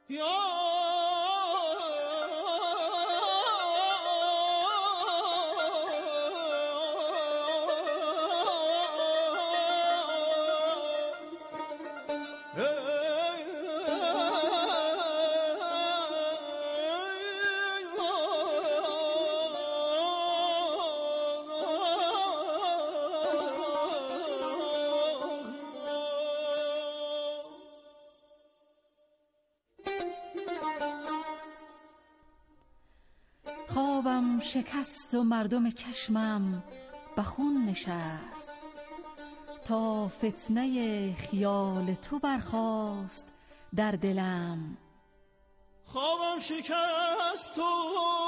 خوابم شکست و مردم چشمم به خون نشست، تا فتنه خیال تو برخاست در دلم. خوابم شکست و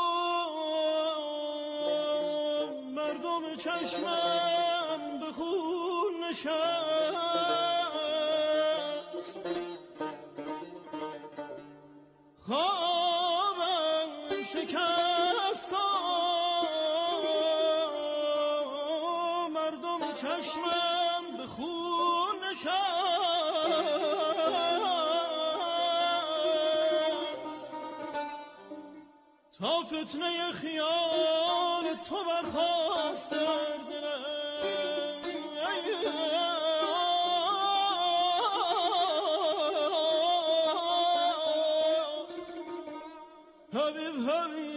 مردم چشمم به خون نشست، خوابم شکست و مردم چشمم به خون نشست، تا فتنه خیال تو برخاست در دلم. حبیب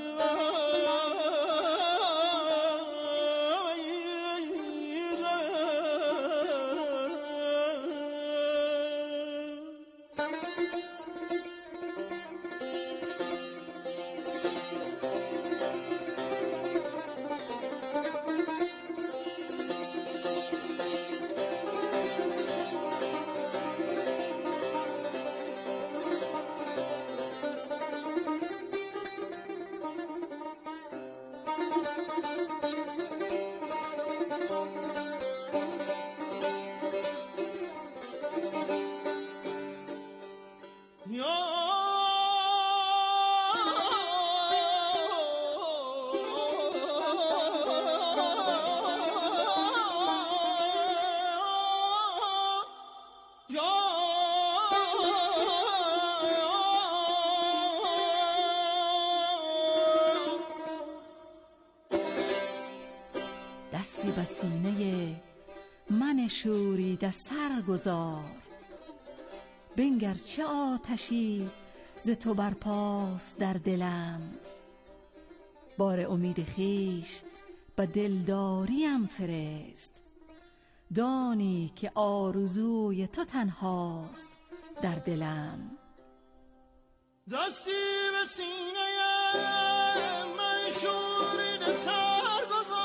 دستی به سینه من شوریده سر گذار، بنگر چه آتشی ز تو برپاست در دلم. بار امید خویش به دلداریم فرست، دانی که آرزوی تو تنهاست در دلم. دستی به سینه من شوریده سر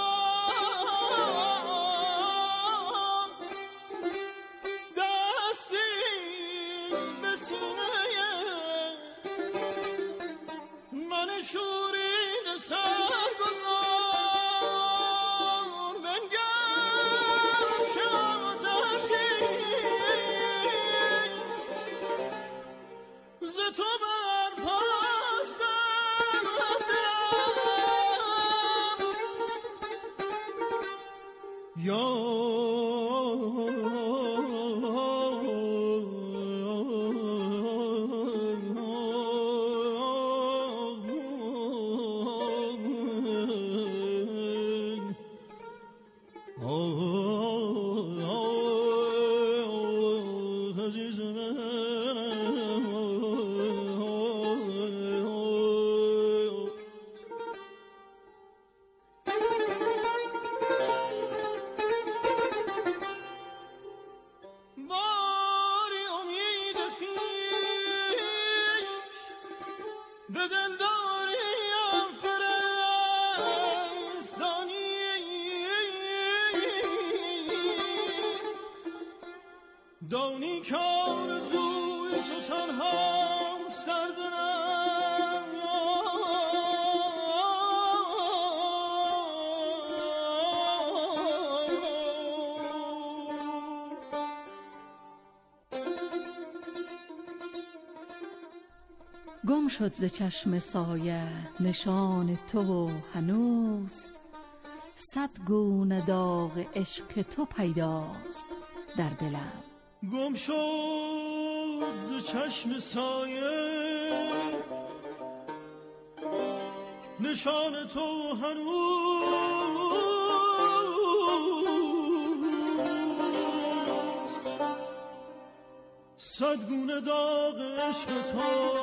گذار، دستی به سینه من شوریده سر گذار، بنگر چه آتشی ز تو برپاست در دلم. یا به دلداریم فرستانی، دانی که آرزوی تو تنهاست در دلم. گم شد ز چشم سایه نشان تو و هنوز، صد گونه داغ عشق تو پیداست در دلم. گم شد ز چشم سایه نشان تو هنوز صد گونه داغ عشق تو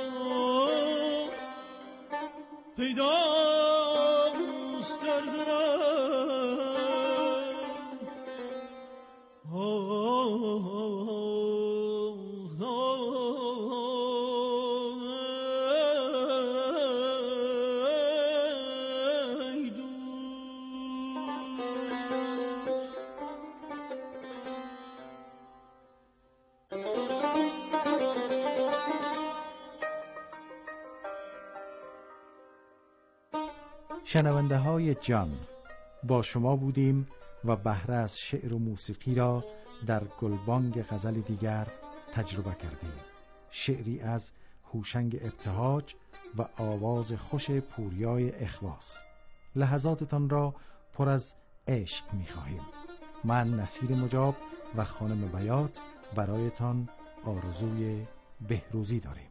پیداست در دلم. شنونده های جان، با شما بودیم و بهره از شعر و موسیقی را در گلبانگ غزل دیگر تجربه کردیم. شعری از هوشنگ ابتهاج و آواز خوش پوریای اخواس. لحظاتتان را پر از عشق می خواهیم. من نصیر مجاب و خانم بیات برایتان آرزوی بهروزی داریم.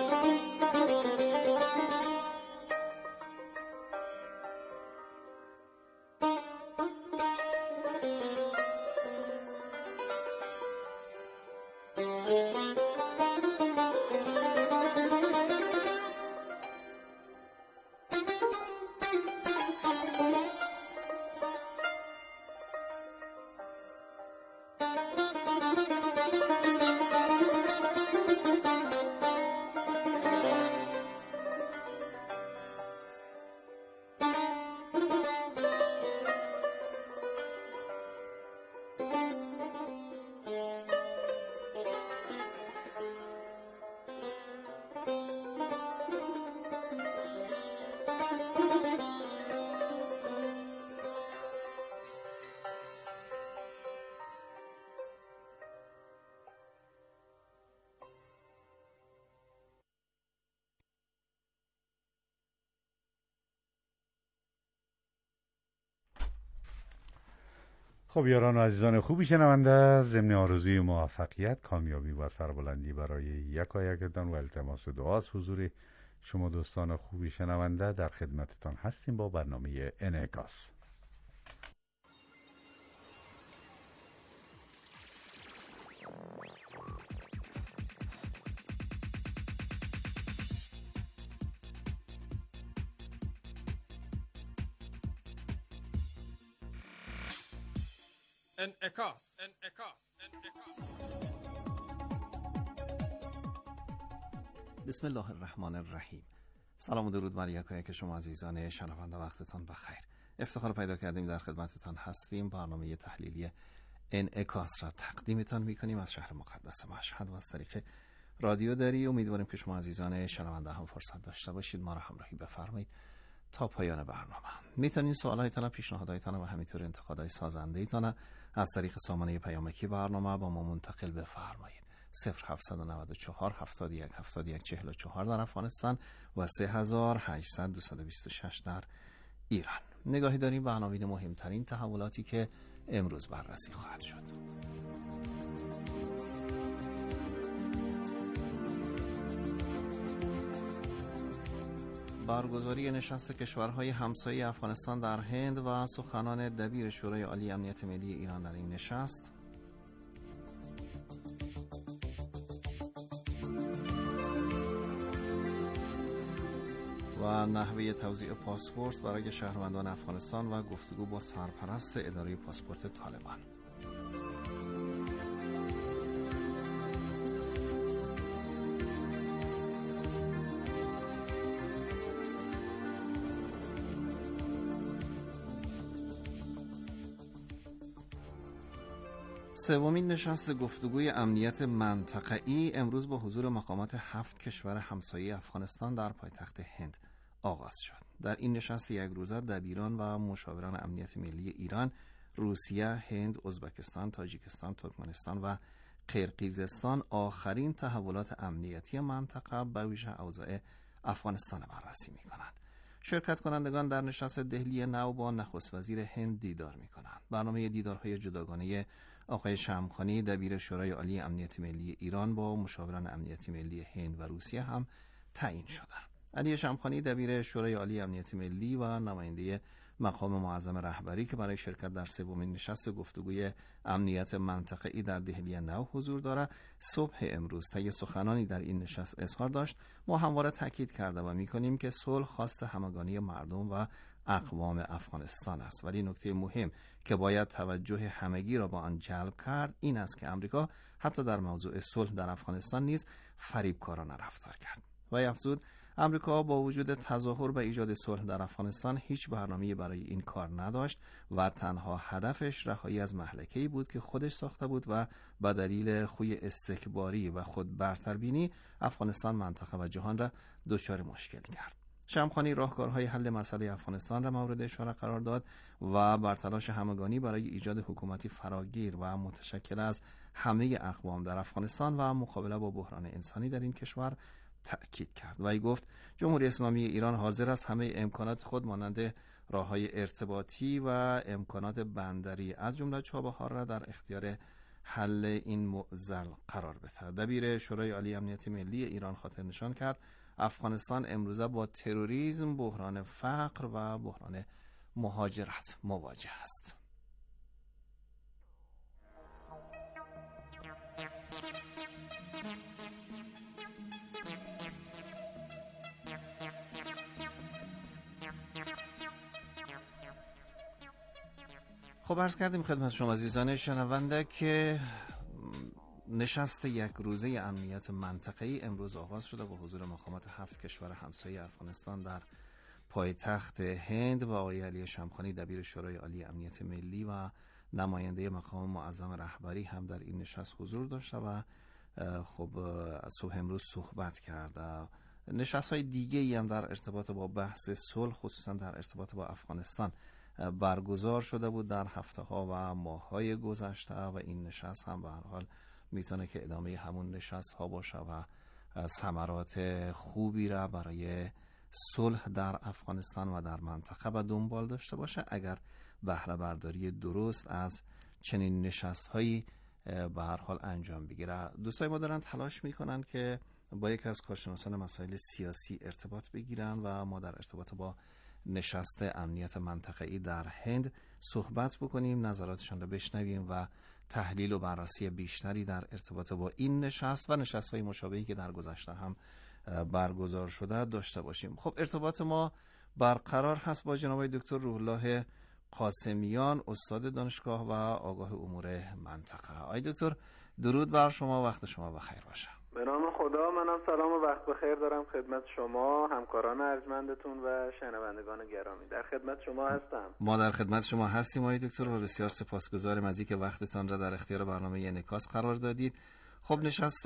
خب یاران و عزیزان خوبی شنونده، ضمن آرزوی موفقیت، کامیابی و سربلندی برای یکایکتان و التماس دعا از حضور شما دوستان خوبی شنونده در خدمتتان هستیم با برنامه انعکاس. انعکاس. بسم الله الرحمن الرحیم. سلام و درود بر یکایک شما عزیزان شنونده، وقتتان بخیر. افتخار پیدا کردیم در خدمتتان هستیم. برنامه تحلیلی انعکاس را تقدیمتان میکنیم از شهر مقدس مشهد و از طریق رادیو دری. امیدواریم که شما عزیزان شنونده هم فرصت داشته باشید ما را همراهی بفرمایید تا پایان برنامه. میتونید سوالایتان، پیشنهاداتتان و همینطور انتقادهای سازنده‌ایتان از طریق سامانه پیامکی برنامه با ما منتقل بفرمایید. 0794 71 71 44 در افغانستان و 3800 226 در ایران. نگاهی داریم به عناوین مهمترین تحولاتی که امروز بررسی خواهد شد. برگزاری نشست کشورهای همسایه افغانستان در هند و سخنان دبیر شورای عالی امنیت ملی ایران در این نشست. و نحوه توزیع پاسپورت برای شهروندان افغانستان و گفتگو با سرپرست اداره پاسپورت طالبان. سومین نشست گفتگوی امنیت منطقه‌ای امروز با حضور مقامات 7 کشور همسایه افغانستان در پایتخت هند آغاز شد. در این نشست یک روزه دبیران و مشاوران امنیت ملی ایران، روسیه، هند، ازبکستان، تاجیکستان، ترکمنستان و قرقیزستان آخرین تحولات امنیتی منطقه به ویژه اوضاع افغانستان بررسی می‌کنند. شرکت کنندگان در نشست دهلی نو با نخست وزیر هند دیدار می‌کنند. برنامه دیدارهای جداگانه آقای شمخانی دبیر شورای عالی امنیت ملی ایران با مشاوران امنیتی ملی هند و روسیه هم تعیین شدند. علی شمخانی دبیر شورای عالی امنیت ملی و نماینده مقام معظم رهبری که برای شرکت در سومین نشست گفتگوی امنیت منطقه‌ای در دهلی نو حضور دارد، صبح امروز طی سخنانی در این نشست اظهار داشت: ما همواره تاکید کرده و می‌کنیم که صلح خواست همگانی مردم و اقوام افغانستان است، ولی نکته مهم که باید توجه همگی را با آن جلب کرد این است که آمریکا حتی در موضوع صلح در افغانستان نیز فریبکارانه رفتار کرد. و افزود: آمریکا با وجود تظاهر به ایجاد صلح در افغانستان هیچ برنامه‌ای برای این کار نداشت و تنها هدفش رهایی از مهلکه‌ای بود که خودش ساخته بود و به دلیل خوی استکباری و خود برتربینی افغانستان، منطقه و جهان را دچار مشکل کرد. شمخانی راهکارهای حل مسئله افغانستان را مورد اشاره قرار داد و بر تلاش همگانی برای ایجاد حکومتی فراگیر و متشکل از همه اقوام در افغانستان و مقابله با بحران انسانی در این کشور تأکید کرد. و ای گفت جمهوری اسلامی ایران حاضر است همه امکانات خود مانند راههای ارتباطی و امکانات بندری از جمله چابهار را در اختیار حل این معضل قرار بده. دبیر شورای عالی امنیت ملی ایران خاطر نشان کرد افغانستان امروزه با تروریسم، بحران فقر و بحران مهاجرت مواجه است. خب عرض کردیم خدمت شما عزیزان شنونده که نشست یک روزه امنیت منطقه‌ای امروز آغاز شده با حضور مقامات 7 کشور همسایه افغانستان در پایتخت هند و آقای علی شمخانی دبیر شورای عالی امنیت ملی و نماینده مقام معظم رهبری هم در این نشست حضور داشته و خب صبح امروز صحبت کرده. نشست‌های دیگه‌ای هم در ارتباط با بحث صلح خصوصا در ارتباط با افغانستان برگزار شده بود در هفته‌ها و ماه‌های گذشته و این نشست هم به هر حال میتونه که ادامه همون نشست‌ها باشه و ثمرات خوبی را برای صلح در افغانستان و در منطقه به دنبال داشته باشه اگر بهره برداری درست از چنین نشست‌هایی به هر حال انجام بگیره. دوستای ما دارن تلاش میکنن که با یکی از کارشناسان مسائل سیاسی ارتباط بگیرن و ما در ارتباط با نشست امنیت منطقه‌ای در هند صحبت بکنیم، نظراتشان را بشنویم و تحلیل و بررسی بیشتری در ارتباط با این نشست و نشست‌های مشابهی که در گذشته هم برگزار شده داشته باشیم. خب ارتباط ما برقرار هست با جناب دکتر روح الله قاسمیان، استاد دانشگاه و آگاه امور منطقه. آقای دکتر درود بر شما، وقت شما بخیر باشه. به نام خدا، منم سلام و وقت بخیر دارم خدمت شما، همکاران ارجمندتون و شنوندگان گرامی. در خدمت شما هستم. ما در خدمت شما هستیم آقای دکتر و بسیار سپاسگزاریم از اینکه وقتتان را در اختیار برنامه انعکاس قرار دادید. خب نشست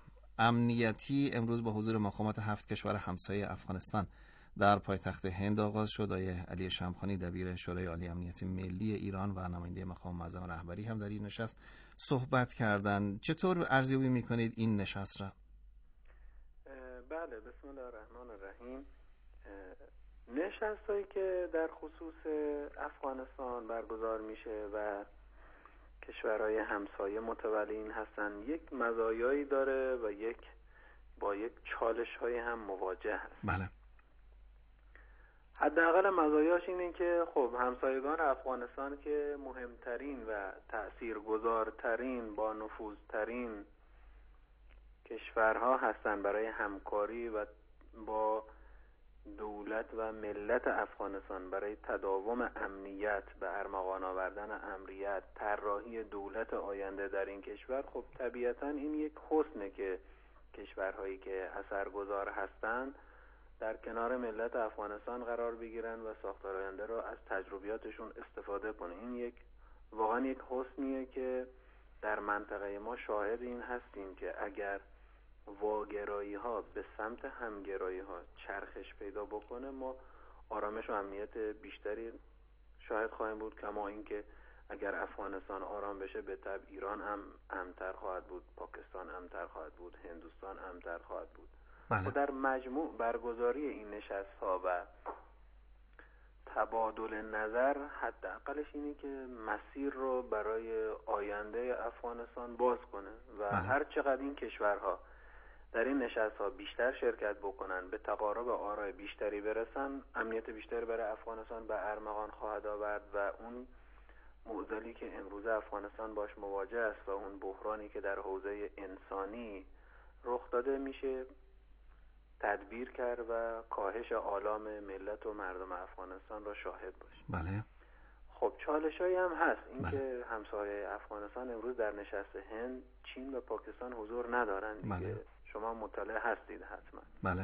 امنیتی امروز با حضور مقامات 7 کشور همسایه افغانستان در پایتخت هند آغاز شد. آقای علی شمخانی دبیر شورای عالی امنیت ملی ایران و نماینده مقام معظم رهبری هم در این نشست صحبت کردن. چطور ارزیابی میکنید این نشست را؟ بله، بسم الله الرحمن الرحیم. نشستایی که در خصوص افغانستان برگزار میشه و کشورهای همسایه متولی این هستن، یک مزایایی داره و با یک چالش‌های هم مواجه هست. بله. حداقل مزایاش اینه که خب همسایگان افغانستان که مهمترین و تأثیرگذارترین با نفوذترین کشورها هستن برای همکاری و با دولت و ملت افغانستان برای تداوم امنیت، به ارمغان آوردن امنیت، طراحی دولت آینده در این کشور. خب طبیعتا این یک حسنه که کشورهایی که اثرگذار هستند در کنار ملت افغانستان قرار بگیرن و ساختار آینده را از تجربیاتشون استفاده کنن. این واقعا یک حسنیه که در منطقه ما شاهد این هستیم که اگر واگرایی ها به سمت همگرایی ها چرخش پیدا بکنه ما آرامش و امنیت بیشتری شاهد خواهیم بود، کما اینکه اگر افغانستان آرام بشه به طبع ایران هم امن‌تر خواهد بود، پاکستان امن‌تر خواهد بود، هندوستان امن‌تر خواهد بود. و در مجموع برگزاری این نشست‌ها و تبادل نظر حداقلش اینه که مسیر رو برای آینده افغانستان باز کنه و هر چقدر این کشورها در این نشست‌ها بیشتر شرکت بکنن، به تقارب آرای بیشتری برسن، امنیت بیشتری برای افغانستان به ارمغان خواهد آورد و اون معضلی که امروز افغانستان باش مواجه است و اون بحرانی که در حوزه انسانی رخ داده میشه تدبیر کرد و کاهش آلام ملت و مردم افغانستان را شاهد باشه. بله. خب چالشایی هم هست اینکه همسایه افغانستان امروز در نشست هند چین و پاکستان حضور ندارن دیگه. بله. شما مطلع هستید حتما. بله.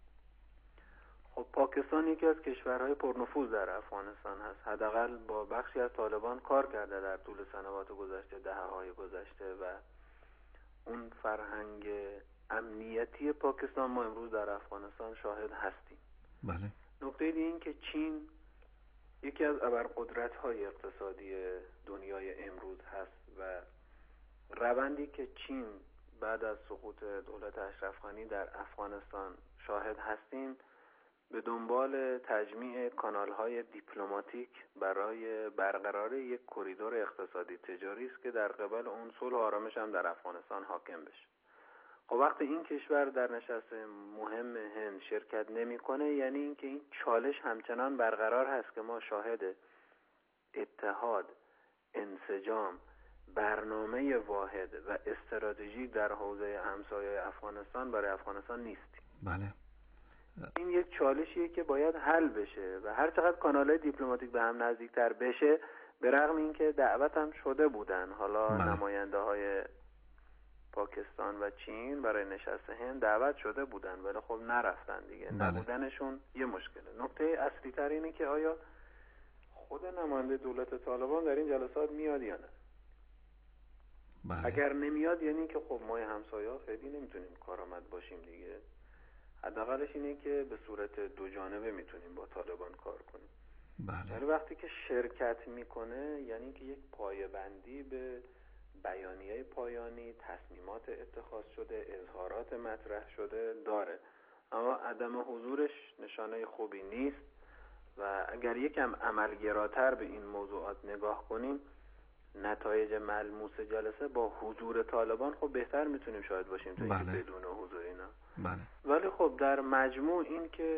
خب پاکستان یکی از کشورهای پرنفوذ در افغانستان هست. حداقل با بخشی از طالبان کار کرده در طول سنوات گذشته، دهه‌های گذشته و اون فرهنگ امنیتی پاکستان ما امروز در افغانستان شاهد هستیم. بله. نکته دیگه این که چین یکی از ابرقدرت‌های اقتصادی دنیای امروز هست و روندی که چین بعد از سقوط دولت اشرف غنی در افغانستان شاهد هستیم به دنبال تجمیع کانال‌های دیپلماتیک برای برقراری یک کریدور اقتصادی تجاری است که در قبال اون صلح و آرامش هم در افغانستان حاکم بشه. خب وقتی این کشور در نشست مهم هند شرکت نمی‌کنه یعنی اینکه این چالش همچنان برقرار هست که ما شاهد اتحاد، انسجام، برنامه واحد و استراتژی در حوزه همسایه افغانستان برای افغانستان نیستیم. بله. این یک چالشیه که باید حل بشه و هر چقدر کانال‌های دیپلماتیک به هم نزدیکتر بشه، به رغم اینکه دعوت هم شده بودن حالا نماینده‌های پاکستان و چین برای نشست هند دعوت شده بودن ولی خب نرفتن دیگه. نبودنشون یه مشکله. نکته اصلی تر اینه که آیا خود نماینده دولت طالبان در این جلسات میاد یا نه؟ بله. اگر نمیاد یعنی که خب ما همسایه‌ها خیلی نمیتونیم کارآمد باشیم دیگه. حداقلش اینه که به صورت دو جانبه میتونیم با طالبان کار کنیم. بله. ولی وقتی که شرکت میکنه یعنی که یک پایه‌بندی به بیانیه پایانی، تصمیمات اتخاذ شده، اظهارات مطرح شده داره، اما عدم حضورش نشانه خوبی نیست و اگر یکم عملگراتر به این موضوعات نگاه کنیم نتایج ملموس جلسه با حضور طالبان خب بهتر میتونیم شاهد باشیم تا اینکه بدون حضور اینا. بله. ولی خب در مجموع این که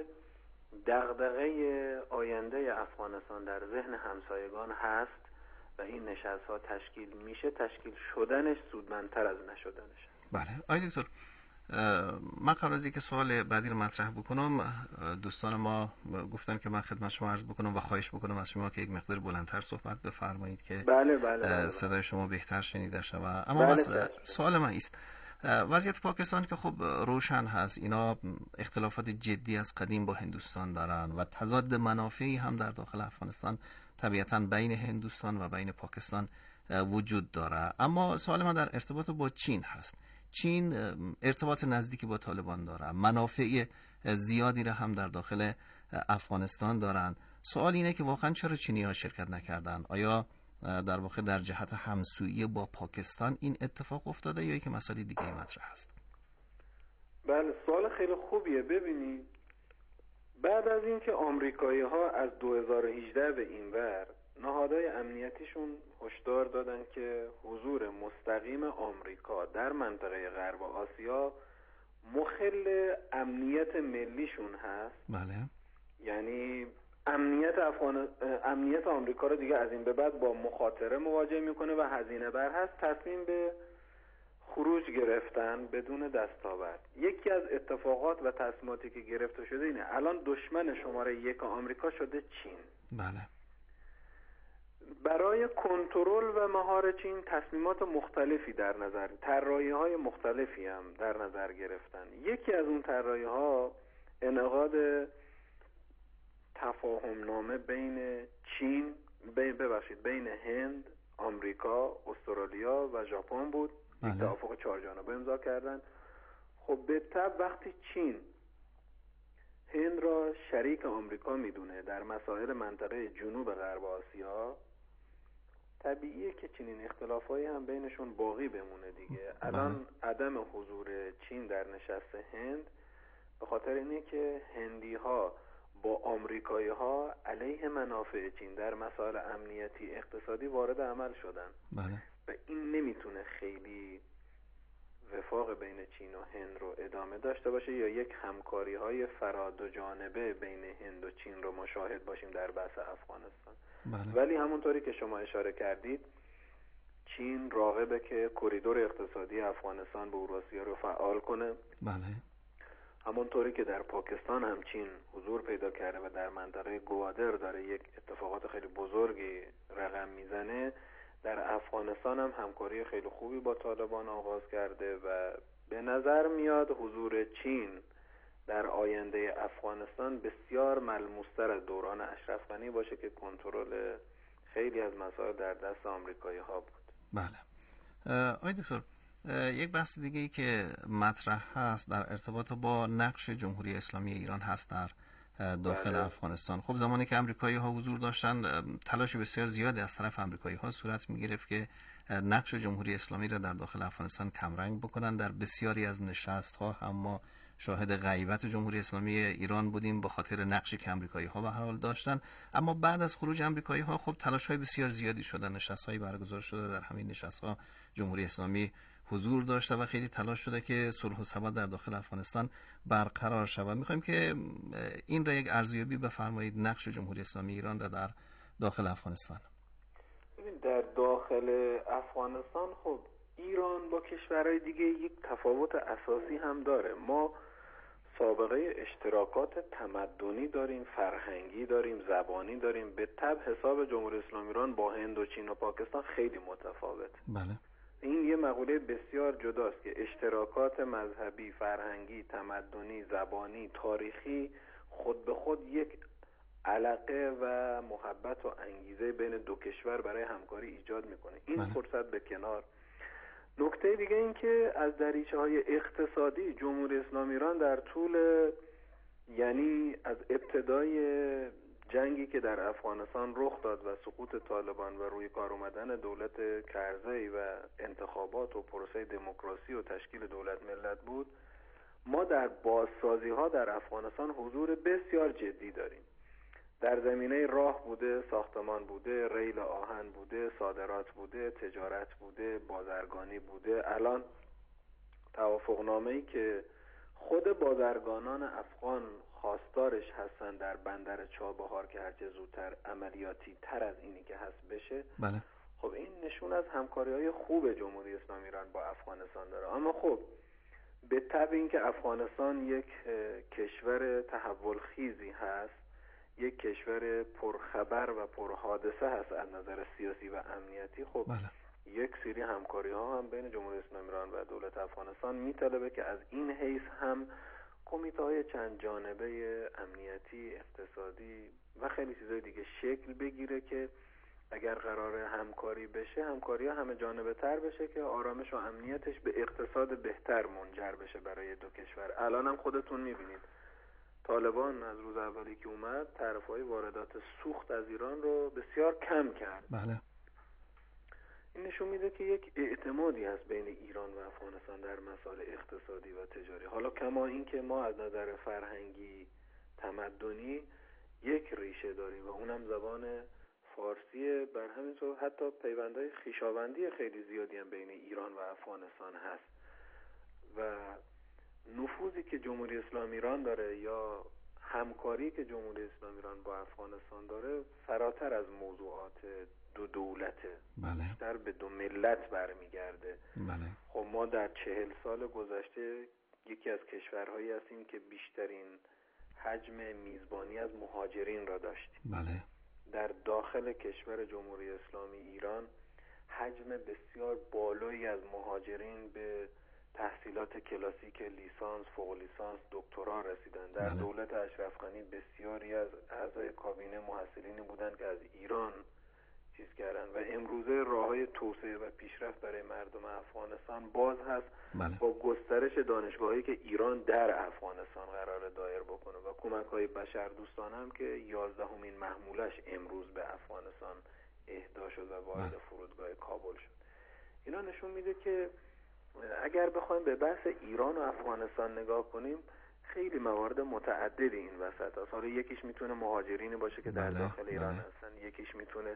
دغدغه آینده افغانستان در ذهن همسایگان هست و این نشست‌ها تشکیل میشه، تشکیل شدنش سودمندتر از نشدنش. بله. آقای دکتر، من قبل از اینکه سوال بعدی رو مطرح بکنم دوستان ما گفتن که من خدمت شما عرض بکنم و خواهش بکنم از شما که یک مقدار بلندتر صحبت بفرمایید که بله. صدای شما بهتر شنیده شود. اما سوال من است وضعیت پاکستان که خب روشن هست، اینا اختلافات جدی از قدیم با هندوستان دارن و تضاد منافعی هم در داخل افغانستان طبیعتاً بین هندوستان و بین پاکستان وجود داره. اما سوال من در ارتباط با چین هست. چین ارتباط نزدیکی با طالبان داره، منافع زیادی را هم در داخل افغانستان دارن. سوال اینه که واقعا چرا چینی‌ها شرکت نکردن؟ آیا در واقع در جهت همسویی با پاکستان این اتفاق افتاده یا یک مسئله دیگه مطرح است؟ بله، سوال خیلی خوبیه. ببینید بعد از اینکه آمریکایی‌ها از 2018 به این ور نهادهای امنیتیشون هشدار دادن که حضور مستقیم آمریکا در منطقه غرب آسیا مخل امنیت ملیشون هست. بله. یعنی امنیت آمریکا رو دیگه از این به بعد با مخاطره مواجه میکنه و هزینه بر هست، تصمیم به خروج گرفتن بدون دستاورد. یکی از اتفاقات و تصمیماتی که گرفته شده اینه الان دشمن شماره 1 آمریکا شده چین. بله. برای کنترل و مهار چین تصمیمات مختلفی در نظر، طراحی‌های مختلفی هم در نظر گرفتن. یکی از اون طراحی‌ها انعقاد تفاهم نامه بین چین بین هند، آمریکا، استرالیا و ژاپن بود. یک توافق 4 جانبه امضا کردن. خب به طب وقتی چین هند را شریک آمریکا میدونه در مسائل منطقه جنوب غرب آسیا، طبیعیه که چنین اختلافایی هم بینشون باقی بمونه دیگه. الان عدم حضور چین در نشست هند به خاطر اینه که هندی‌ها با آمریکایی‌ها علیه منافع چین در مسائل امنیتی اقتصادی وارد عمل شدن. بله. و این نمیتونه خیلی وفاق بین چین و هند رو ادامه داشته باشه یا یک همکاری های فرادوجانبه بین هند و چین رو ما شاهد باشیم در بحث افغانستان. ولی همونطوری که شما اشاره کردید چین راغبه که کریدور اقتصادی افغانستان به اوراسیا رو فعال کنه. همونطوری که در پاکستان هم چین حضور پیدا کرده و در منطقه گوادر داره یک اتفاقات خیلی بزرگی رقم میزنه، در افغانستان هم همکاری خیلی خوبی با طالبان آغاز کرده و به نظر میاد حضور چین در آینده افغانستان بسیار ملموس‌تر از دوران اشرف غنی باشه که کنترل خیلی از مسائل در دست آمریکایی ها بود. بله. آقای دکتر، یک بحث دیگه ای که مطرح هست در ارتباط با نقش جمهوری اسلامی ایران هست در داخل افغانستان. خب زمانی که آمریکایی ها حضور داشتن تلاش بسیار زیادی از طرف آمریکایی ها صورت می گرفت که نقش جمهوری اسلامی را در داخل افغانستان کمرنگ بکنن. در بسیاری از نشست ها هم ما شاهد غیبت جمهوری اسلامی ایران بودیم به خاطر نقشی که آمریکایی ها به هر حال داشتن. اما بعد از خروج آمریکایی ها خب تلاش های بسیار زیادی شده، نشست هایی برگزار شده، در همین نشست ها جمهوری اسلامی حضور داشته و خیلی تلاش شده که صلح و ثبات در داخل افغانستان برقرار شود. می‌خوایم که این را یک ارزیابی بفرمایید، نقش جمهوری اسلامی ایران را در داخل افغانستان. در داخل افغانستان خب ایران با کشورهای دیگه یک تفاوت اساسی هم داره. ما سابقه اشتراکات تمدنی داریم، فرهنگی داریم، زبانی داریم. به طبع حساب جمهوری اسلامی ایران با هند و چین و پاکستان خیلی متفاوت. بله. این یه مقوله بسیار جداست که اشتراکات مذهبی، فرهنگی، تمدنی، زبانی، تاریخی خود به خود یک علاقه و محبت و انگیزه بین دو کشور برای همکاری ایجاد میکنه. این فرصت به کنار. نکته دیگه این که از دریچه‌های اقتصادی جمهوری اسلامی ایران در طول یعنی از ابتدای جنگی که در افغانستان رخ داد و سقوط طالبان و روی کار اومدن دولت کرزی و انتخابات و پروسه دموکراسی و تشکیل دولت ملت بود، ما در بازسازی ها در افغانستان حضور بسیار جدی داریم. در زمینه راه بوده، ساختمان بوده، ریل آهن بوده، صادرات بوده، تجارت بوده، بازرگانی بوده. الان توافقنامه‌ای که خود بازرگانان افغان خواستارش هستن در بندر چابهار که هرچه زودتر عملیاتی تر از اینی که هست بشه. بله. خب این نشون از همکاری‌های خوب جمهوری اسلامی ایران با افغانستان داره. اما خب به طبع اینکه افغانستان یک کشور تحول خیزی هست، یک کشور پرخبر و پرحادثه هست از نظر سیاسی و امنیتی، خب یک سری همکاری ها هم بین جمهوری اسلامی ایران و دولت افغانستان میطلبه که از این حیث هم کمیته های چند جانبه امنیتی، اقتصادی و خیلی چیزای دیگه شکل بگیره که اگر قرار همکاری بشه، همکاری ها همه جانبه تر بشه که آرامش و امنیتش به اقتصاد بهتر منجر بشه برای دو کشور. الان هم خودتون میبینید طالبان از روز اولی که اومد طرفهای واردات سوخت از ایران رو بسیار کم کرد. بله. این نشون میده که یک اعتمادی هست بین ایران و افغانستان در مسائل اقتصادی و تجاری. حالا کما این که ما از نظر فرهنگی تمدنی یک ریشه داریم و اونم زبان فارسی، بر همین طور حتی پیوندهای خویشاوندی خیلی زیادی هم بین ایران و افغانستان هست و نفوذی که جمهوری اسلامی ایران داره یا همکاری که جمهوری اسلامی ایران با افغانستان داره فراتر از موضوعات دو دولته. بله. بیشتر به دو ملت برمیگرده. بله. خب ما در 40 سال گذشته یکی از کشورهایی هستیم که بیشترین حجم میزبانی از مهاجرین را داشتیم. بله. در داخل کشور جمهوری اسلامی ایران حجم بسیار بالایی از مهاجرین به تحصیلات کلاسیک لیسانس، فوق لیسانس، دکترا رسیدن. در دولت اشرف غنی بسیاری از اعضای کابینه محصلینی بودند که از ایران چیز کردن و امروزه راههای توسعه و پیشرفت برای مردم افغانستان باز هست. بله. با گسترش دانشگاهی که ایران در افغانستان قرار دایر بکنه و کمک‌های بشردوستانه هم که 11مین محمولش امروز به افغانستان اهدا شد و وارد فرودگاه کابل شد. اینا نشون میده که اگر بخوایم به بحث ایران و افغانستان نگاه کنیم خیلی موارد متعددی این وسط هست. حالا یکیش میتونه مهاجرینی باشه که در داخل ایران هستن، یکیش میتونه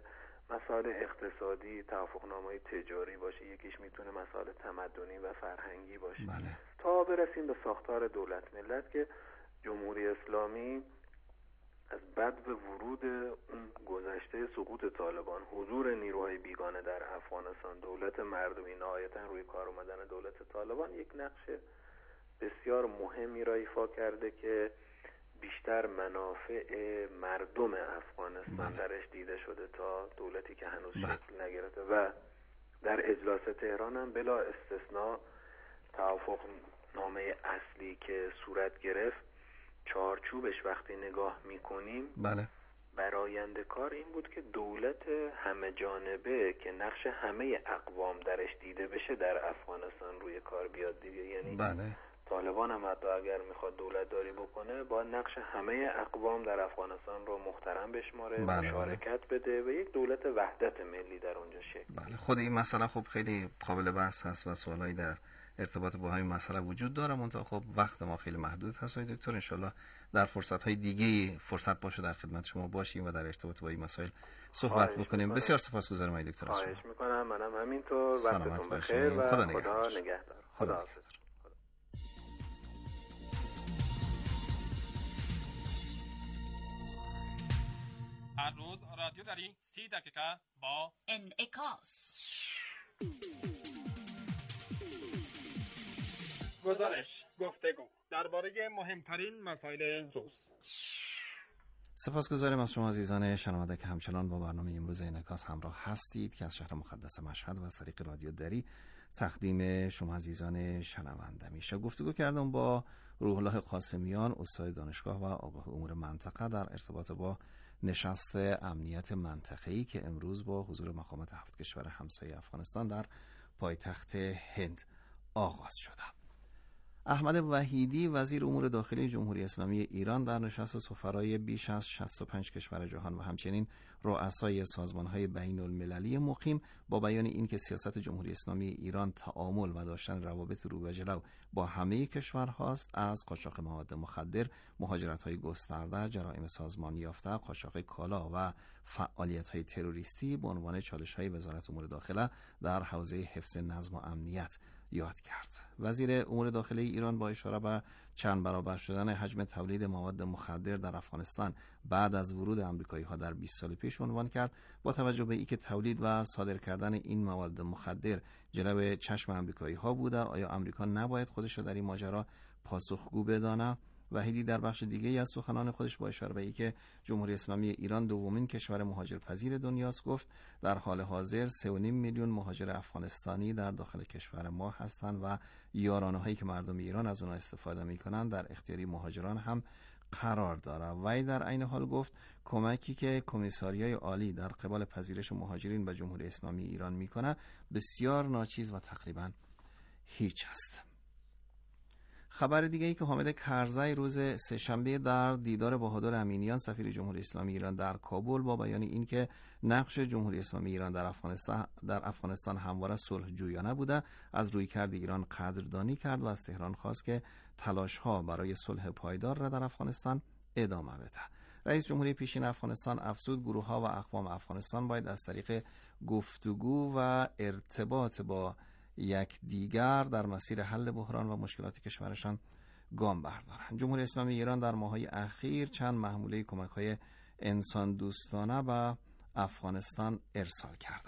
مسائل اقتصادی، توافقنامه‌های تجاری باشه، یکیش میتونه مسائل تمدنی و فرهنگی باشه. بله. تا برسیم به ساختار دولت ملت که جمهوری اسلامی از بعد به ورود اون گذشته سقوط طالبان، حضور نیروهای بیگانه در افغانستان، دولت مردمی، نهایتا روی کار اومدن دولت طالبان، یک نقش بسیار مهمی را ایفا کرده که بیشتر منافع مردم افغانستان درش دیده شده تا دولتی که هنوز شکل نگرفته. و در اجلاس تهران هم بلا استثناء توافق نامه اصلی که صورت گرفت، چارچوبش وقتی نگاه میکنیم، بله، براینده کار این بود که دولت همه جانبه که نقش همه اقوام درش دیده بشه در افغانستان روی کار بیاد دیگه. یعنی بله، طالبان هم حتی اگر میخواد دولت داری بکنه با نقش همه اقوام در افغانستان رو محترم بشماره، مشارکت بده و یک دولت وحدت ملی در اونجا شکل. بله. خود این مسئله خب خیلی قابل بحث هست و سوالایی در ارتباط با همین مسئله وجود داره، منتها خب وقت ما خیلی محدود هست آقای دکتر. انشالله در فرصت‌های دیگه فرصت باشه در خدمت شما باشیم و در ارتباط با این مسائل صحبت بکنیم. بسیار سپاسگزارم آقای دکتر. خواهش میکنم. منم همینطور. وقتتون بخیر و خدا نگهدار. خدا حافظ. هر روز رادیو داری 30 دقیقه با انعکاس. گزارش، گفتگو درباره مهمترین مسائل روز. سپاسگزارم از شما عزیزان شنونده که همچنان با برنامه امروز انعکاس همراه هستید که از شهر مقدس مشهد و از طریق رادیو دری تقدیم شما عزیزان شنونده میشه. گفتگو کردم با روح الله قاسمیان، استاد دانشگاه و آگاه امور منطقه در ارتباط با نشست امنیت منطقه‌ای که امروز با حضور مقامات 7 کشور همسایه افغانستان در پایتخت هند آغاز شده. احمد وحیدی وزیر امور داخلی جمهوری اسلامی ایران در نشست سفرای بیش از 65 کشور جهان و همچنین رؤسای سازمان‌های بین‌المللی مقیم با بیان اینکه سیاست جمهوری اسلامی ایران تعامل و داشتن روابط رو به جلو با همه کشورهاست، از قاچاق مواد مخدر، مهاجرت‌های گسترده، جرایم سازمانی یافته، قاچاق کالا و فعالیت‌های تروریستی به عنوان چالش‌های وزارت امور داخله در حوزه حفظ نظم و امنیت یاد کرد. وزیر امور داخلی ایران با اشاره به چند برابر شدن حجم تولید مواد مخدر در افغانستان بعد از ورود آمریکایی‌ها در 20 سال پیش عنوان کرد با توجه به اینکه تولید و صادر کردن این مواد مخدر جلوه چشم آمریکایی‌ها بوده، آیا آمریکا نباید خودش را در این ماجرا پاسخگو بدانه؟ وحیدی در بخش دیگه‌ای از سخنان خودش با اشاره به اینکه جمهوری اسلامی ایران دومین کشور مهاجرپذیر دنیاست گفت در حال حاضر 3.5 میلیون مهاجر افغانستانی در داخل کشور ما هستند و یارانه‌هایی که مردم ایران از اونها استفاده می‌کنند در اختیاری مهاجران هم قرار داره. وی در عین حال گفت کمکی که کمیساریای عالی در قبال پذیرش مهاجرین به جمهوری اسلامی ایران می‌کنه بسیار ناچیز و تقریباً هیچ است. خبر دیگه ای که حامد کرزی روز سه‌شنبه در دیدار با بهادر امینیان سفیر جمهوری اسلامی ایران در کابل با بیان اینکه نقش جمهوری اسلامی ایران در افغانستان همواره صلح‌جویانه بوده، از رویکرد ایران قدردانی کرد و از تهران خواست که تلاش‌ها برای صلح پایدار را در افغانستان ادامه بده. رئیس جمهوری پیشین افغانستان افزود گروه‌ها و اقوام افغانستان باید از طریق گفتگو و ارتباط با یکدیگر در مسیر حل بحران و مشکلات کشورشان گام بردارند. جمهوری اسلامی ایران در ماه‌های اخیر چند محموله کمک‌های انسان دوستانه به افغانستان ارسال کرده.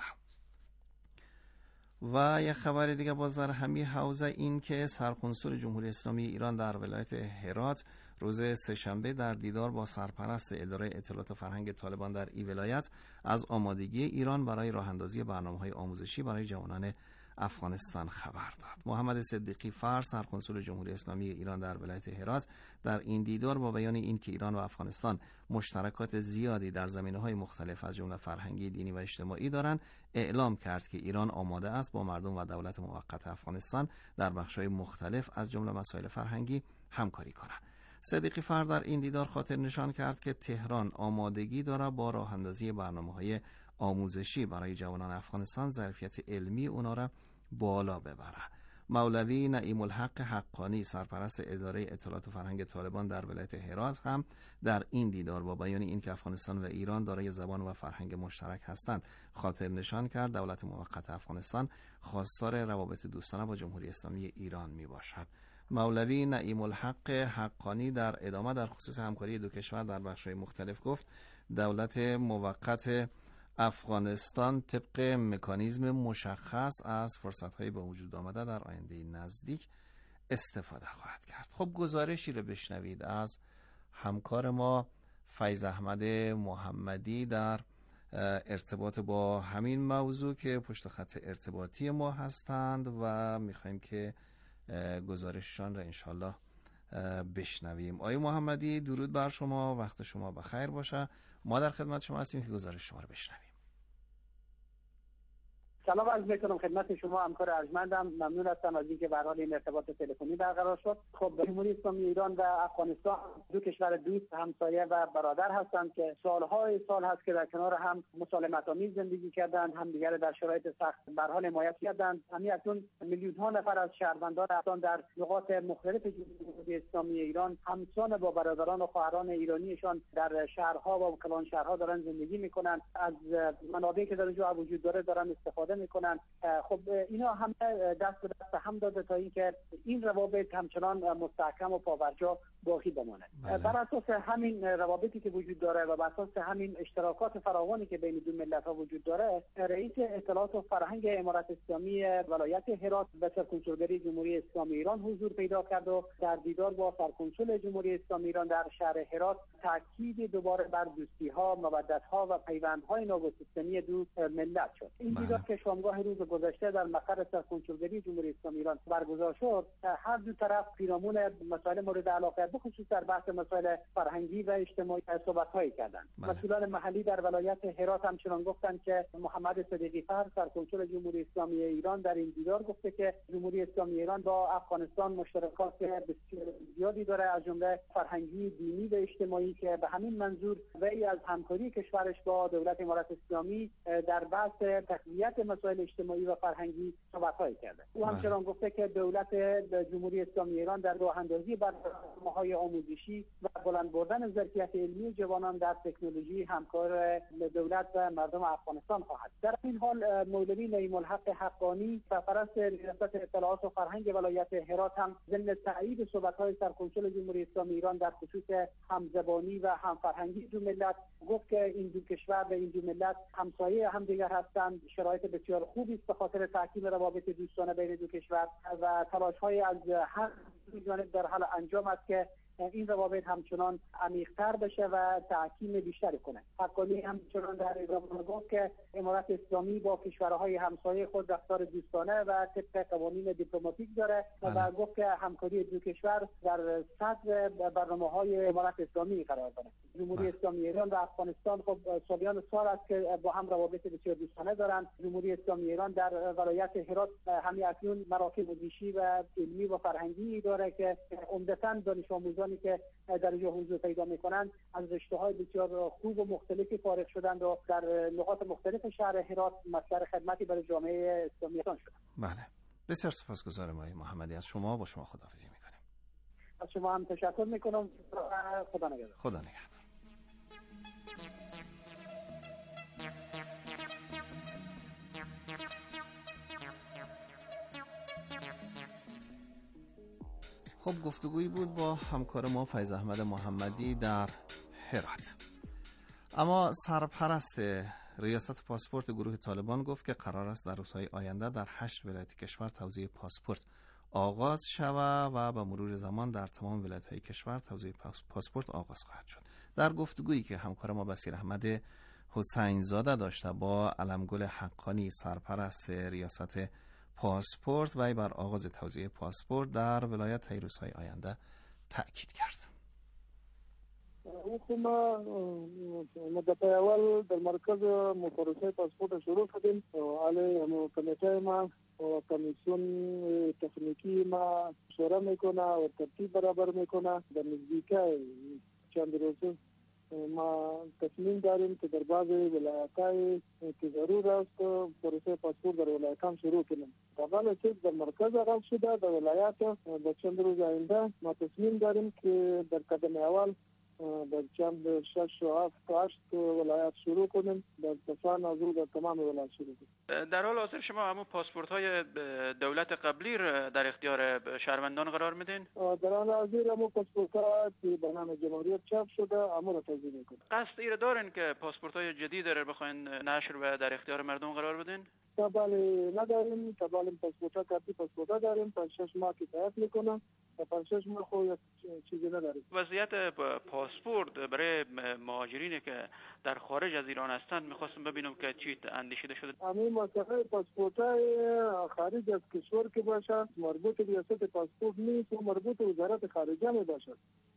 و یک خبر دیگه باز در همین حوزه این که سرقنصل جمهوری اسلامی ایران در ولایت هرات روز سه‌شنبه در دیدار با سرپرست اداره اطلاعات و فرهنگ طالبان در این ولایت از آمادگی ایران برای راه‌اندازی برنامه‌های آموزشی برای جوانان افغانستان خبر داد. محمد صدیقی فر سرقنصل جمهوری اسلامی ایران در ولایت هرات در این دیدار با بیان اینکه ایران و افغانستان مشترکات زیادی در زمینه‌های مختلف از جمله فرهنگی، دینی و اجتماعی دارند، اعلام کرد که ایران آماده است با مردم و دولت موقت افغانستان در بخش‌های مختلف از جمله مسائل فرهنگی همکاری کند. صدیقی فر در این دیدار خاطر نشان کرد که تهران آمادگی دارد با راه اندازی برنامه‌های آموزشی برای جوانان افغانستان ظرفیت علمی اونا را بالا ببره. مولوی نعیم الحق حقانی سرپرست اداره اطلاعات و فرهنگ طالبان در ولایت هرات هم در این دیدار با بیان اینکه افغانستان و ایران دارای زبان و فرهنگ مشترک هستند خاطر نشان کرد دولت موقت افغانستان خواستار روابط دوستانه با جمهوری اسلامی ایران می باشد. مولوی نعیم الحق حقانی در ادامه در خصوص همکاری دو کشور در بخش‌های مختلف گفت دولت موقت افغانستان طبق مکانیزم مشخص از فرصت‌های به وجود آمده در آینده نزدیک استفاده خواهد کرد. خب گزارشی رو بشنوید از همکار ما فیض احمد محمدی در ارتباط با همین موضوع که پشت خط ارتباطی ما هستند و میخوایم که گزارششان را انشالله بشنویم. آقای محمدی درود بر شما، وقت شما بخیر باشه. ما در خدمت شما هستیم که گزارش شما رو بشنویم. سلام عرض میکنم خدمت شما همکار ارجمندم. ممنون هستم از اینکه به هر حال این ارتباط تلفنی برقرار شد. خب جمهوری اسلامی ایران و افغانستان دو کشور دوست، همسایه و برادر هستند که سالهای سال هست که در کنار هم مسالمت آمیز زندگی کردند، همدیگر در شرایط سخت به هر حال حمایت کردند. اکنون میلیون ها نفر از شهروندان افغان در نقاط مختلف جمهوری اسلامی ایران همسان با برادران و خواهران ایرانیشان در شهرها و کلان شهرها دارن زندگی میکنند. از منابعی که در اونجا وجود داره دارن استفاده میکنن. خب اینا هم دست به دست هم داده تا اینکه این روابط همچنان مستحکم و پاورجا باقی بمانه. بر اساس همین روابطی که وجود داره و بر اساس همین اشتراکات فراوانی که بین دو ملت ها وجود داره، رئیس اطلاعات و فرهنگ امارت اسلامی ولایت هرات به سرکنسولگری جمهوری اسلامی ایران حضور پیدا کرد و در دیدار با سرکنسول جمهوری اسلامی ایران در شهر هرات تاکید دوباره بر دوستی ها، مودت ها و پیوندهای نوگسیستنی دو ملت شد. این دیدار که شامگاه روز گذشته در مقر سرکنسولگری جمهوری اسلامی ایران برگزار شد، هر دو طرف پیرامون مسائل مورد علاقه به خصوص در بحث مسائل فرهنگی و اجتماعی صحبت‌هایی کردند. مسئولان محلی در ولایت هرات همچنان گفتند که محمد صدیقی فر سرکنسول جمهوری اسلامی ایران در این دیدار گفته که جمهوری اسلامی ایران با افغانستان مشترکات بسیار زیادی داره، از جمله فرهنگی، دینی و اجتماعی، که به همین منظور وی از همکاری کشورش با دولت امارت اسلامی در بحث تقویت مسائل اجتماعی و فرهنگی صحبت‌هایی کرده. او همچنان گفته که دولت جمهوری اسلامی ایران در راه‌اندازی برنامه‌های آموزشی و بلند بردن ظرفیت علمی جوانان در تکنولوژی همکار دولت و مردم افغانستان خواهد. در این حال مولوی نعیم الحق حقانی سرپرست ریاست اطلاعات و فرهنگ ولایت هرات هم ضمن تایید صحبت‌های سرکنسول جمهوری اسلامی ایران در خصوص همزبانی و همفرهنگی دو ملت گفت که این دو کشور و این دو ملت همسایه همدیگر هستند. شرایط بسیار خوبی است به خاطر تحکیم روابط دوستانه بین دو کشور و تلاش‌های از هر جانب در حال انجام است که این روابط همچنان عمیق‌تر بشه و تحکیم بیشتری کنه. حقانی همچنان در ادامه گفت که امارت اسلامی با کشورهای همسایه خود رفتار دوستانه و طبق قوانین دیپلماتیک داره و گفت که همکاری دو کشور در صدر برنامه‌های امارت اسلامی قرار داره. جمهوری اسلامی ایران و افغانستان خب سالیان سال است که با هم روابط بسیار دوستانه دارند. جمهوری اسلامی ایران در ولایت هرات همین اکنون مراکز آموزشی و علمی و فرهنگی داره که عمدتاً دانش آموزانی که در اینجا حضور پیدا می‌کنند از رشته‌های بسیار خوب و مختلفی فارغ شدند و در نقاط مختلف شهر هرات مصدر خدمتی برای جامعه اسلامی شدند. بله، بسیار سپاسگزارم آقای محمدی از شما. با شما خداحافظی می‌کنیم. از شما هم تشکر می‌کنم. خدا نگهدار. خدا نگهدار. خب گفتگویی بود با همکار ما فیض احمد محمدی در هرات. اما سرپرست ریاست پاسپورت گروه طالبان گفت که قرار است در روزهای آینده در 8 ولایت کشور توزیع پاسپورت آغاز شود و به مرور زمان در تمام ولایت‌های کشور توزیع پاسپورت آغاز خواهد شد. در گفتگویی که همکار ما بصیر احمد حسین زاده داشته با علمگل حقانی سرپرست ریاست پاسپورت و بر آغاز توزیع پاسپورت در ولایت روزهای آینده تأکید کرد. ما مدت اول در مرکز مفارسه پاسپورت شروع کردیم. حالا کمیته ما و کمیسیون تکنیکی ما مشوره میکنه و ترتیب برابر میکنه. در نزدیکی چند روز ما تصمیم داریم که در بعض ولایت‌های که ضرور است پروسه پاسپورت در ولایت‌ها شروع کنیم. قبل که در مرکز آغاز شده در ولایت در چند روز آینده ما تصمیم داریم که در قدم اول در چند 6 و 7 تا 8 ولایت شروع کنیم، در پسا نازل در تمام ولایت شروع کنیم. در حال حاضر شما همون پاسپورت های دولت قبلی در اختیار شهروندان قرار میدین؟ در حال حاضر همون پاسپورت ها که به نام جمهوریت چاپ شده همون رو توزیع میکنیم. قصد ایره دارین که پاسپورت های جدید رو بخواین نشر و در اختیار مردم قرار بدین؟ بله نداریم، پاسپورت ها کارتی پاسپورت ها داریم، 5-6 ماه کفایت میکنن و 5-6 ماه خود چیزی نداریم. وضعیت پاسپورت برای مهاجرینی که در خارج از ایران هستند میخواستم ببینم که چی اندیشیده شده. همین مسئله پاسپورت های خارج از کشور که باشد مربوط به ریاست پاسپورت نیست و مربوط به وزارت خارجه می باشد.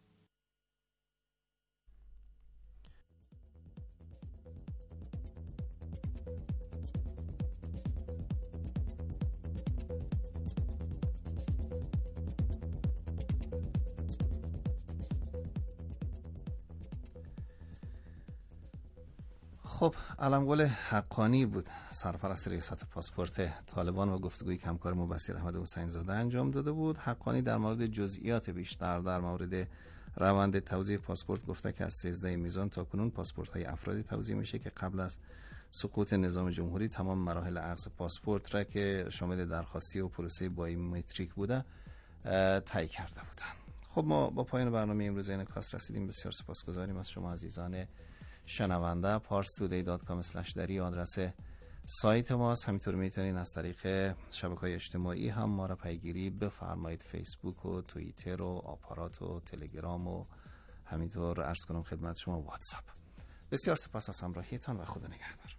خب علمگل حقانی بود سرپرست ریاست پاسپورت طالبان و گفتگوی که همکار مبصر احمد حسین زاده انجام داده بود. حقانی در مورد جزئیات بیشتر در مورد روند توزیع پاسپورت گفته که از 13 میزان تا کنون پاسپورت های افرادی توزیع میشه که قبل از سقوط نظام جمهوری تمام مراحل اخذ پاسپورت را که شامل درخواستی و پروسه بایومتریک بوده طی کرده بودند. خب ما با پایان برنامه امروز انعکاس رسیدیم. بسیار سپاسگزاریم از شما عزیزان شنونده. parstoday.com/dari آدرس سایت ماست. همینطور میتونین از طریق شبکه‌های اجتماعی هم ما را پیگیری بفرمایید، فیسبوک و توییتر و آپارات و تلگرام و همینطور عرض کنم خدمت شما واتساپ. بسیار سپاس از همراهیتان و خدا نگهدار.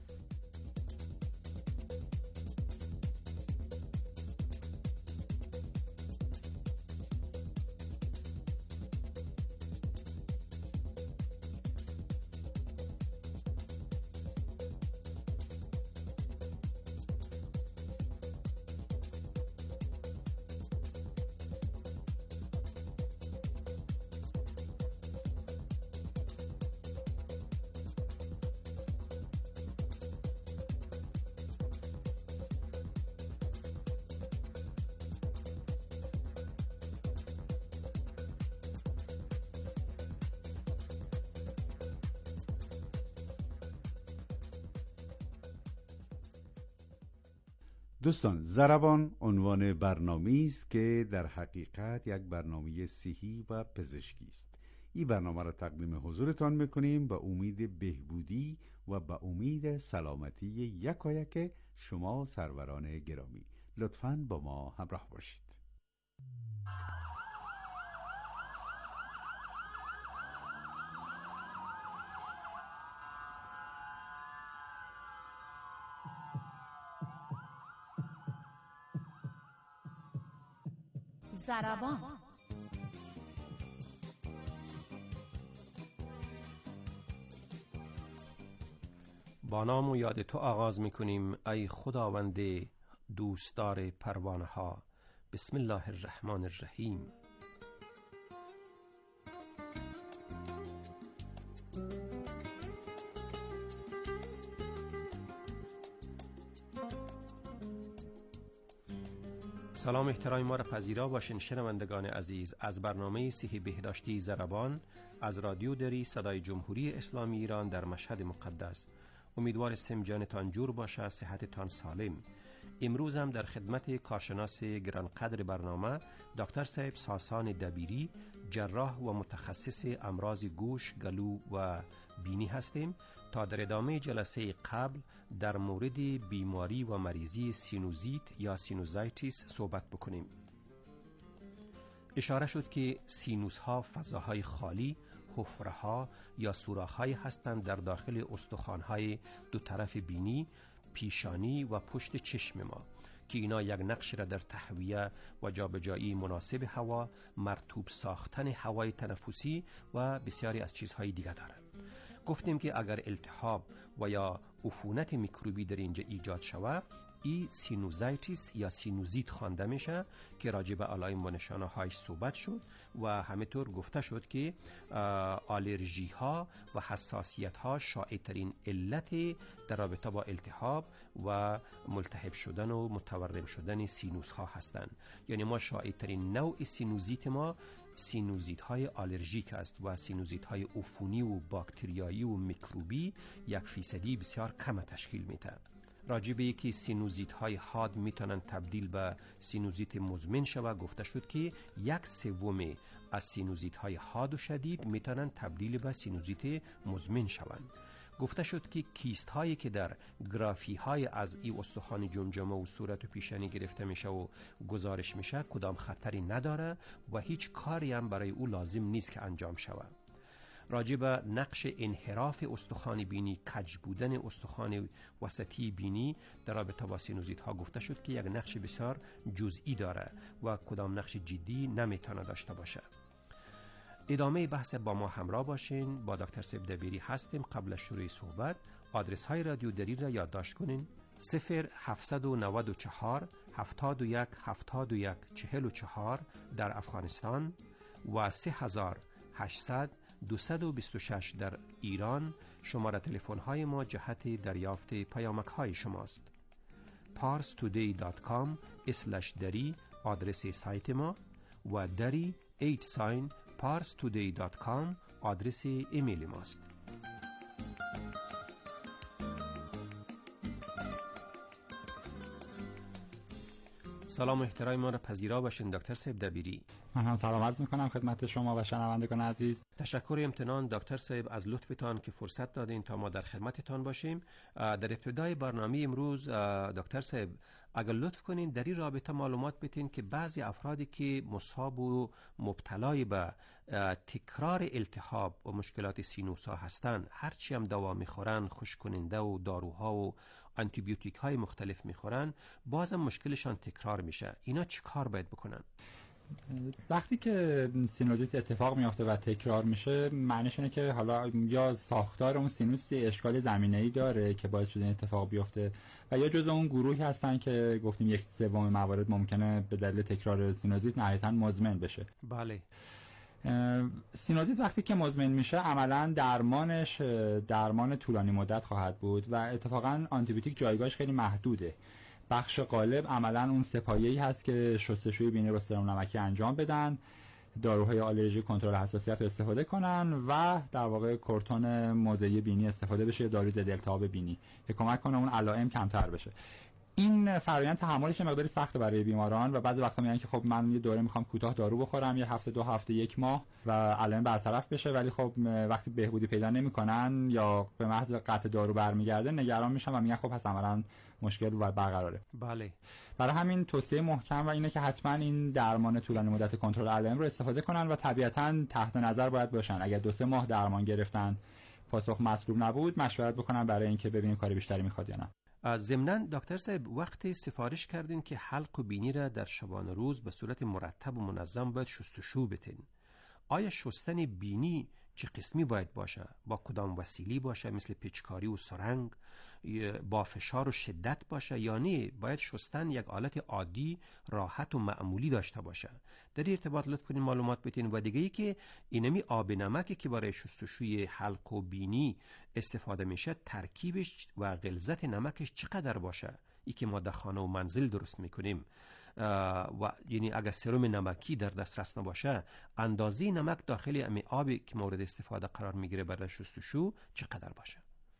دوستان، ضربان عنوان برنامه‌ای است که در حقیقت یک برنامه صحی و پزشکی است. این برنامه را تقدیم حضورتان میکنیم به امید بهبودی و به امید سلامتی یکایک شما سروران گرامی. لطفاً با ما همراه باشید. ضربان. با نام و یاد تو آغاز میکنیم ای خداوند دوستدار پروانه ها. بسم الله الرحمن الرحیم. سلام احترام ما را پذیرا باشین شنوندگان عزیز از برنامه صحی بهداشتی ضربان از رادیو دری صدای جمهوری اسلامی ایران در مشهد مقدس. امیدوار استم جانتان جور باشه، صحتتان سالم. امروز هم در خدمت کارشناس گرانقدر برنامه دکتر صاحب ساسان دبیری، جراح و متخصص امراض گوش، گلو و بینی هستیم تا در ادامه جلسه قبل در مورد بیماری و مریضی سینوزیت یا سینوزایتیس صحبت بکنیم. اشاره شد که سینوس ها فضاهای خالی، حفره ها یا سوراخ های هستند در داخل استخوان های دو طرف بینی، پیشانی و پشت چشم ما که اینا یک نقش را در تهویه و جابجایی مناسب هوا، مرطوب ساختن هوای تنفسی و بسیاری از چیزهای دیگر دارند. گفتیم که اگر التهاب و یا عفونت میکروبی در اینجا ایجاد شود، ای سینوزایتیس یا سینوزیت خوانده میشه که راجع به علائم و نشانه هایش صحبت شد و همینطور گفته شد که آلرژی ها و حساسیت ها شایع ترین علت در رابطه با التهاب و ملتهب شدن و متورم شدن سینوس ها هستند. یعنی ما شایع ترین نوع سینوزیت ما سینوزیت های آلرژیک است و سینوزیت های عفونی و باکتریایی و میکروبی 1% بسیار کم تشکیل میده. راجع به یکی سینوزیت های حاد میتونن تبدیل به سینوزیت مزمن شود. گفته شد که 1/3 از سینوزیت های حاد و شدید میتونن تبدیل به سینوزیت مزمن شوند. گفته شد که کیست هایی که در گرافی های از این استخوان جمجمه و صورت و پیشانی گرفته میشه و گزارش میشه کدام خطری نداره و هیچ کاری هم برای او لازم نیست که انجام شود. راجع به نقش انحراف استخوان بینی، کج بودن استخوان وسطی بینی در رابطه با سینوزیت ها گفته شد که یک نقش بسیار جزئی داره و کدام نقش جدی نمیتونه داشته باشه. ادامه بحث با ما همراه باشین. با دکتر سیبدبیری هستیم. قبل از شروع صحبت آدرس های رادیو دری را یادداشت کنین: 0794 71 71 44 در افغانستان و 3800 226 در ایران. شماره تلفن های ما جهت دریافت پیامک های شماست. parstoday.com/dari آدرس سایت ما و dari parstoday.com آدرس ایمیل ماست. سلام و احترام ما را پذیرا باشین دکتر سیبدبیری. من هم سلام عرض میکنم خدمت شما و شنوندگان عزیز. تشکر امتنان دکتر صاحب از لطفتان که فرصت دادین تا ما در خدمتتان باشیم. در ابتدای برنامه امروز دکتر صاحب اگر لطف کنین در این رابطه معلومات بدین که بعضی افرادی که مصاب و مبتلای به تکرار التهاب و مشکلات سینوسا هستند، هرچی هم دوا میخورن، خشک کننده و داروها و آنتی بیوتیک های مختلف میخورن، بازم مشکلشان تکرار میشه. اینا چی کار باید بکنن؟ وقتی که سینوزیت اتفاق میافته و تکرار میشه، معنیش اینه که حالا یا ساختار اون سینوس اشکال زمینه‌ای داره که باعث شده این اتفاق بیفته و یا جزء اون گروهی هستن که گفتیم 1/3 موارد ممکنه به دلیل تکرار سینوزیت نهایتاً مزمن بشه. بله. سینوزیت وقتی که مزمن میشه عملاً درمانش درمان طولانی مدت خواهد بود و اتفاقاً آنتی بیوتیک جایگاهش خیلی محدوده. بخش غالب عملاً اون سپایه‌ای هست که شستشوی بینی با سرم نمکی انجام بدن، داروهای آلرژی کنترل حساسیت رو استفاده کنن و در واقع کورتون موضعی بینی استفاده بشه، داروی ضد التهاب بینی که کمک کنه اون علائم کمتر بشه. این فرآیند تحملش مقداری سخته برای بیماران و بعضی وقتا میگن که خب من یه دوره میخوام کوتاه دارو بخورم، یه هفته 2 هفته 1 ماه و علائم برطرف بشه، ولی خب وقتی بهبودی پیدا نمیکنن یا به محض قطع دارو برمیگرده نگران میشن و میگن خب پس عملاً مشکل برقراره. بله. برای همین توصیه محکم و اینه که حتما این درمان طولانی مدت کنترل علائم رو استفاده کنن و طبیعتاً تحت نظر باید باشن. اگر 2-3 ماه درمان گرفتن پاسخ مطلوب نبود، مشورت بکنن برای اینکه ببینیم کاری بیشتری میخواد یا نه. ضمناً دکتر صاحب وقتی سفارش کردین که حلق و بینی را در شبانه روز به صورت مرتب و منظم باید شستشو بدین، آیا شستن بینی چه قسمی باید باشه؟ با کدام وسیلی باشه؟ مثل پیچکاری و سرنگ، با فشار و شدت باشه یا نه باید شستن یک آلت عادی راحت و معمولی داشته باشه؟ در این ارتباط لطف کنین معلومات بدین. و دیگه ای که اینمی آب نمکی که برای شستشوی حلق و بینی استفاده میشه ترکیبش و غلظت نمکش چقدر باشه؟ ای که ما در خانه و منزل درست میکنیم و یعنی اگر سرم نمکی در دسترس نباشه، اندازه نمک داخل امی آبی که مورد استفاده قرار میگیره برای شستشو چقدر باشه؟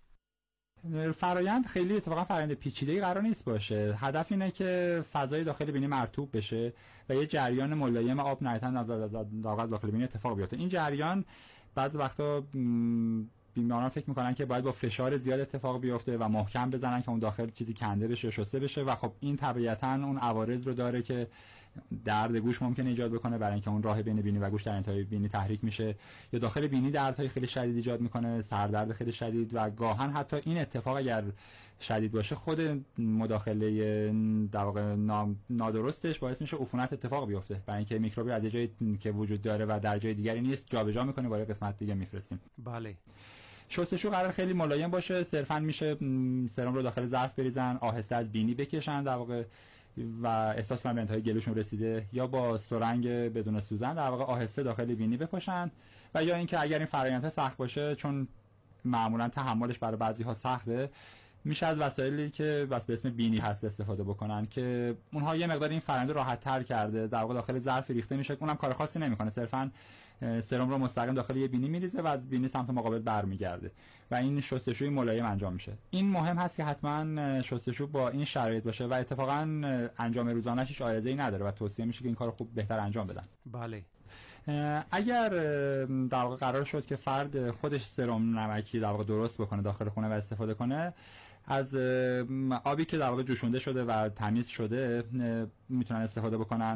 فرایند خیلی اتفاقا فرایند پیچیده‌ای قرار نیست باشه. هدف اینه که فضای داخل بینی مرطوب بشه و یه جریان ملایم آب نهایتاً داخل بینی اتفاق بیفته. این جریان بعضی وقتا بیماران فکر میکنن که باید با فشار زیاد اتفاق بیفته و محکم بزنن که اون داخل چیزی کنده بشه، شسته بشه و خب این طبیعتاً اون عوارض رو داره که درد گوش ممکنه ایجاد بکنه، برای اینکه اون راه بین بینی و گوش در انتهای بینی تحریک میشه، یا داخل بینی دردهای خیلی شدید ایجاد میکنه، سردرد خیلی شدید و گاهن حتی این اتفاق اگر شدید باشه خود مداخله در واقع نادرستش باعث میشه عفونت اتفاق بیفته، برای اینکه میکروبی از جایی که وجود داره و در جای دیگری نیست جابجا میکنه وارد قسمت دیگه میفرستیم. بله. شستشو قرار خیلی ملایم باشه، صرفا میشه سرم رو داخل ظرف بریزن، آهسته از بینی بکشن در واقع و احساس کنن به انتهای گلوشون رسیده، یا با سرنگ بدون سوزن در واقع آهسته داخل بینی بپاشن. و یا اینکه اگر این فرآیند سخت باشه، چون معمولا تحملش برای بعضی‌ها سخته، میشه از وسایلی که بس به اسم بینی هست استفاده بکنن که اونها یه مقدار این فرآیند راحت‌تر کرده. در واقع داخل ظرف ریخته میشه، اونم کار خاصی نمیکنه، صرفاً سرم رو مستقیم داخل یه بینی میریزه و از بینی سمت مقابل برمیگرده و این شستشوی ملایم انجام میشه. این مهم هست که حتما شستشو با این شرایط باشه و اتفاقا انجام روزانه‌اش هیچ عارضه‌ای نداره و توصیه میشه که این کارو خوب بهتر انجام بدن. بله. اگر در واقع قرار شد که فرد خودش سرم نمکی در واقع درست بکنه داخل خونه و استفاده کنه، از آبی که در واقع جوشونده شده و تمیز شده میتونن استفاده بکنن.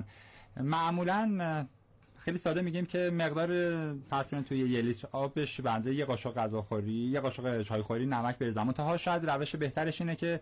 معمولاً خیلی ساده میگیم که مقدار فرض کنید توی 1 لیتر آبش بنده یه قاشق غذاخوری، یه قاشق چایخوری نمک بریزیم. تا شاید روش بهترش اینه که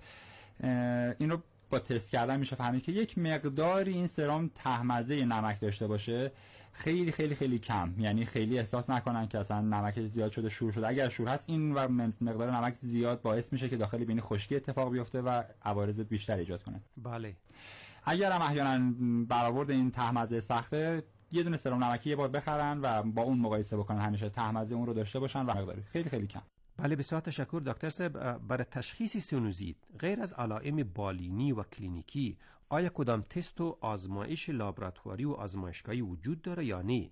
اینو با تست کردن میشه فهمید که یک مقداری این سرم طعم‌مزه نمک داشته باشه، خیلی خیلی خیلی کم، یعنی خیلی احساس نکنن که اصلا نمکش زیاد شده، شور شده. اگر شور هست این و مقدار نمک زیاد باعث میشه که داخل بینی خشکی اتفاق بیفته و عوارض بیشتر ایجاد کنه. بله. اگر هم احیانا برآورد این طعم‌مزه سخته، یه دونه سرم نمکی یه بار بخرن و با اون مقایسه بکنن، همیشه طعم‌مزه اون رو داشته باشن و مقداری خیلی خیلی کم. بله، بسیار تشکر دکتر صاحب. برای تشخیص سینوزیت غیر از علائم بالینی و کلینیکی آیا کدام تست و آزمایش لابراتواری و آزمایشگاهی وجود داره یا نه؟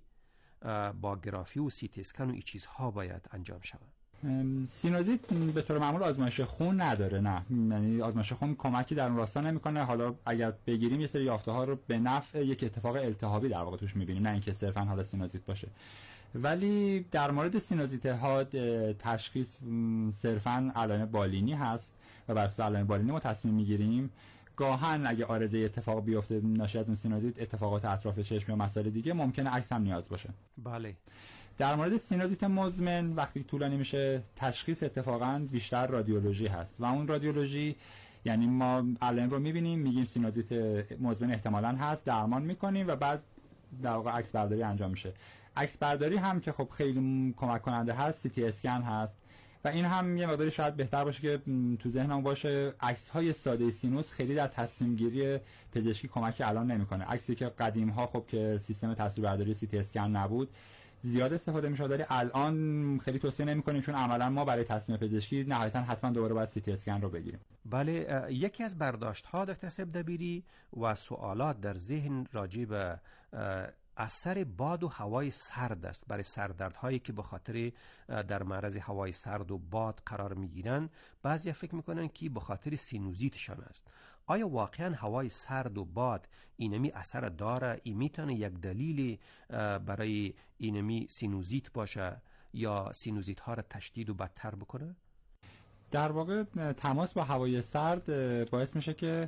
با گرافی و سی تی اسکن و این چیزها باید انجام شود؟ سینوزیت به طور معمول آزمایش خون نداره، نه، یعنی آزمایش خون کمکی در اون راستا نمیکنه. حالا اگر بگیریم یه سری یافته ها رو به نفع یک اتفاق التهابی در واقع توش میبینیم، نه اینکه صرفا حالا سینوزیت باشه. ولی در مورد سینوزیت ها تشخیص صرفا علائم بالینی هست و بر اساس علائم بالینی ما تصمیم میگیریم. گاهن اگه عارضه اتفاق بیفته ناشی از اون سینوزیت، اتفاقات اطراف چشم یا مسائل دیگه، ممکنه عکس هم نیاز باشه. بله. در مورد سینوزیت مزمن وقتی طولانی میشه، تشخیص اتفاقا بیشتر رادیولوژی هست و اون رادیولوژی یعنی ما علائم رو میبینیم، میگیم سینوزیت مزمن احتمالاً هست، درمان میکنیم و بعد در واقع عکس برداری انجام میشه. عکس برداری هم که خب خیلی کمک کننده هست، سی تی اسکن هست و این هم یه مقداری شاید بهتر باشه که تو ذهنمون باشه. عکس های ساده سینوس خیلی در تصمیم گیری پزشکی کمکی الان نمیکنه. عکسی که قدیم ها خب که سیستم تصویربرداری سی تی اسکن نبود زیاد استفاده میشه، ولی الان خیلی توصیه نمیکنیم، چون عملا ما برای تصمیم پزشکی نهایتا حتما دوباره باید سی تی اسکن رو بگیریم. بله. یکی از برداشت ها دکتر صاحب دبیری و سوالات در ذهن راجع به اثر باد و هوای سرد است برای سردردهایی که به خاطر در معرض هوای سرد و باد قرار میگیرن. بعضی فکر میکنن که به خاطر سینوزیتشان است. آیا واقعا هوای سرد و باد اینمی اثر داره؟ این میتونه یک دلیل برای اینمی سینوزیت باشه یا سینوزیت ها را تشدید و بدتر بکنه؟ در واقع تماس با هوای سرد باعث میشه که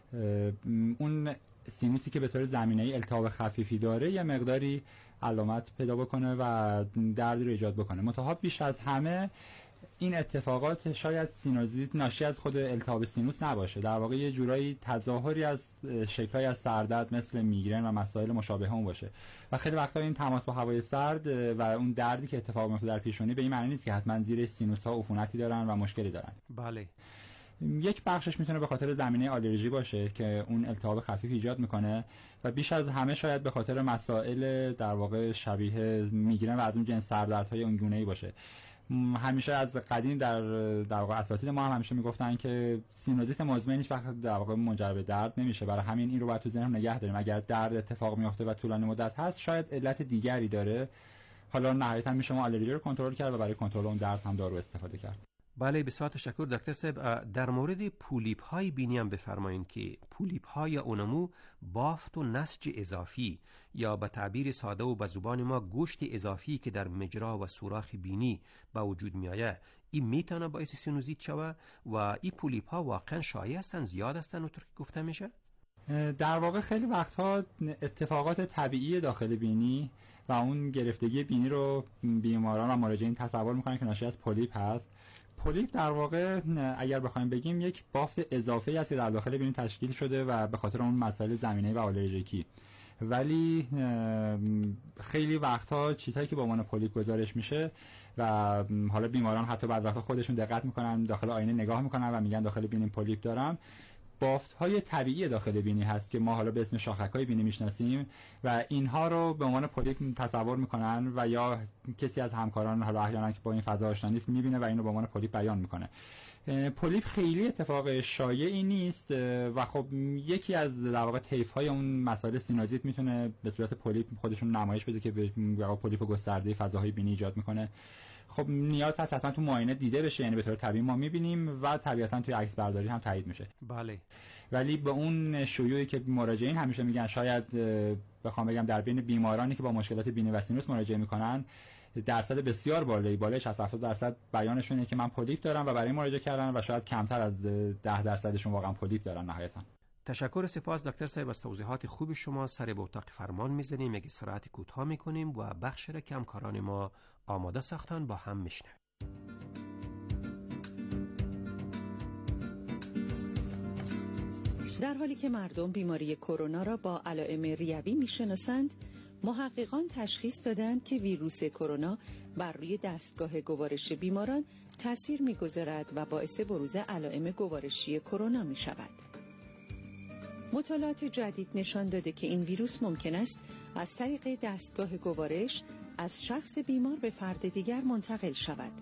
اون سینوسی که به طور زمینه‌ای التهاب خفیفی داره یه مقداری علامت پیدا بکنه و دردی رو ایجاد بکنه. منتها بیش از همه این اتفاقات شاید سینوزیت ناشی از خود التهاب سینوس نباشه، در واقع یه جورایی تظاهری از شکل‌های از سردرد مثل میگرن و مسائل مشابه اون باشه و خیلی وقتا این تماس با هوای سرد و اون دردی که اتفاق میفته در پیشونی به این معنی نیست که حتما زیر سینوس‌ها عفونتی دارن و مشکلی دارن. بله. یک بخشش میتونه به خاطر زمینه آلرژی باشه که اون التهاب خفیف ایجاد میکنه و بیش از همه شاید به خاطر مسائل در واقع شبیه میگرن و از اون جنس سردردهای اون گونه‌ای باشه. همیشه از قدیم در واقع اساتید ما هم همیشه میگفتن که سینوزیت مزمن هیچ وقت در واقع منجر به درد نمیشه، برای همین این رو باید تو ذهن نگه داریم. اگر درد اتفاق میفته و طولانی مدت هست شاید علت دیگری داره. حالا نهایتا میشه ما آلرژی رو کنترل کرد و برای کنترل اون درد هم دارو استفاده کرد. بله، بسیار تشکر دکتر صاحب. در مورد پولیپ های بینی هم بفرمایید که پولیپ های اونمو بافت و نسج اضافی یا به تعبیر ساده و به زبان ما گوشت اضافی که در مجرا و سوراخ بینی به وجود میآید، این میتونه باعث سینوزیت شود و این پولیپ ها واقعا شایع هستن، زیاد هستن اونطور که گفته میشه؟ در واقع خیلی وقتها اتفاقات طبیعی داخل بینی و اون گرفتگی بینی رو بیماران و مراجعین تصور میکنن که ناشی از پولیپ هست. پولیپ در واقع اگر بخوایم بگیم یک بافت اضافی است که در داخل بینی تشکیل شده و به خاطر اون مسائل زمینه‌ای و آلرژیکی، ولی خیلی وقتها چیزهایی که با عنوان پولیپ گزارش میشه و حالا بیماران حتی بعد وقتا خودشون دقت میکنن، داخل آینه نگاه میکنن و میگن داخل بینیم پولیپ دارم. بافت‌های طبیعی داخل بینی هست که ما حالا به اسم شاخک‌های بینی میشناسیم و اینها رو به عنوان پولیپ تصور میکنن و یا کسی از همکاران حالا احیانا که با این فضا آشنا نیست میبینه و اینو به عنوان پولیپ بیان میکنه. پولیپ خیلی اتفاق شایعی نیست و خب یکی از در واقع طیف‌های اون مسائل سینوزیت میتونه به صورت پولیپ خودشون نمایش بده که به پولیپ گسترده فضاهای بینی ایجاد میکنه. خب نیاز هست حتما تو معاینه دیده بشه، یعنی به طور طبیعی ما میبینیم و طبیعتا توی عکس برداری هم تایید میشه. بله. ولی به اون شیوعی که مراجعین همیشه میگن، شاید بخوام بگم در بین بیمارانی که با مشکلات بینی و سینوس مراجعه میکنن درصد بسیار بالای 60-70% بیانشونه که من پولیپ دارم و برای مراجعه کردن و شاید کمتر از 10% واقعا پولیپ دارن نهایتا. تشکر، سپاس دکتر صاحب از توضیحات خوب شما. سر به اتاق فرمان میزنیم، یک استراحت کوتاه میکنیم و بخش را که همکاران ما آماده ساختن با هم میشنویم. در حالی که مردم بیماری کرونا را با علائم ریوی میشناسند، محققان تشخیص دادند که ویروس کرونا بر روی دستگاه گوارش بیماران تأثیر می‌گذارد و باعث بروز علائم گوارشی کرونا می‌شود. مطالعات جدید نشان داده که این ویروس ممکن است از طریق دستگاه گوارش از شخص بیمار به فرد دیگر منتقل شود.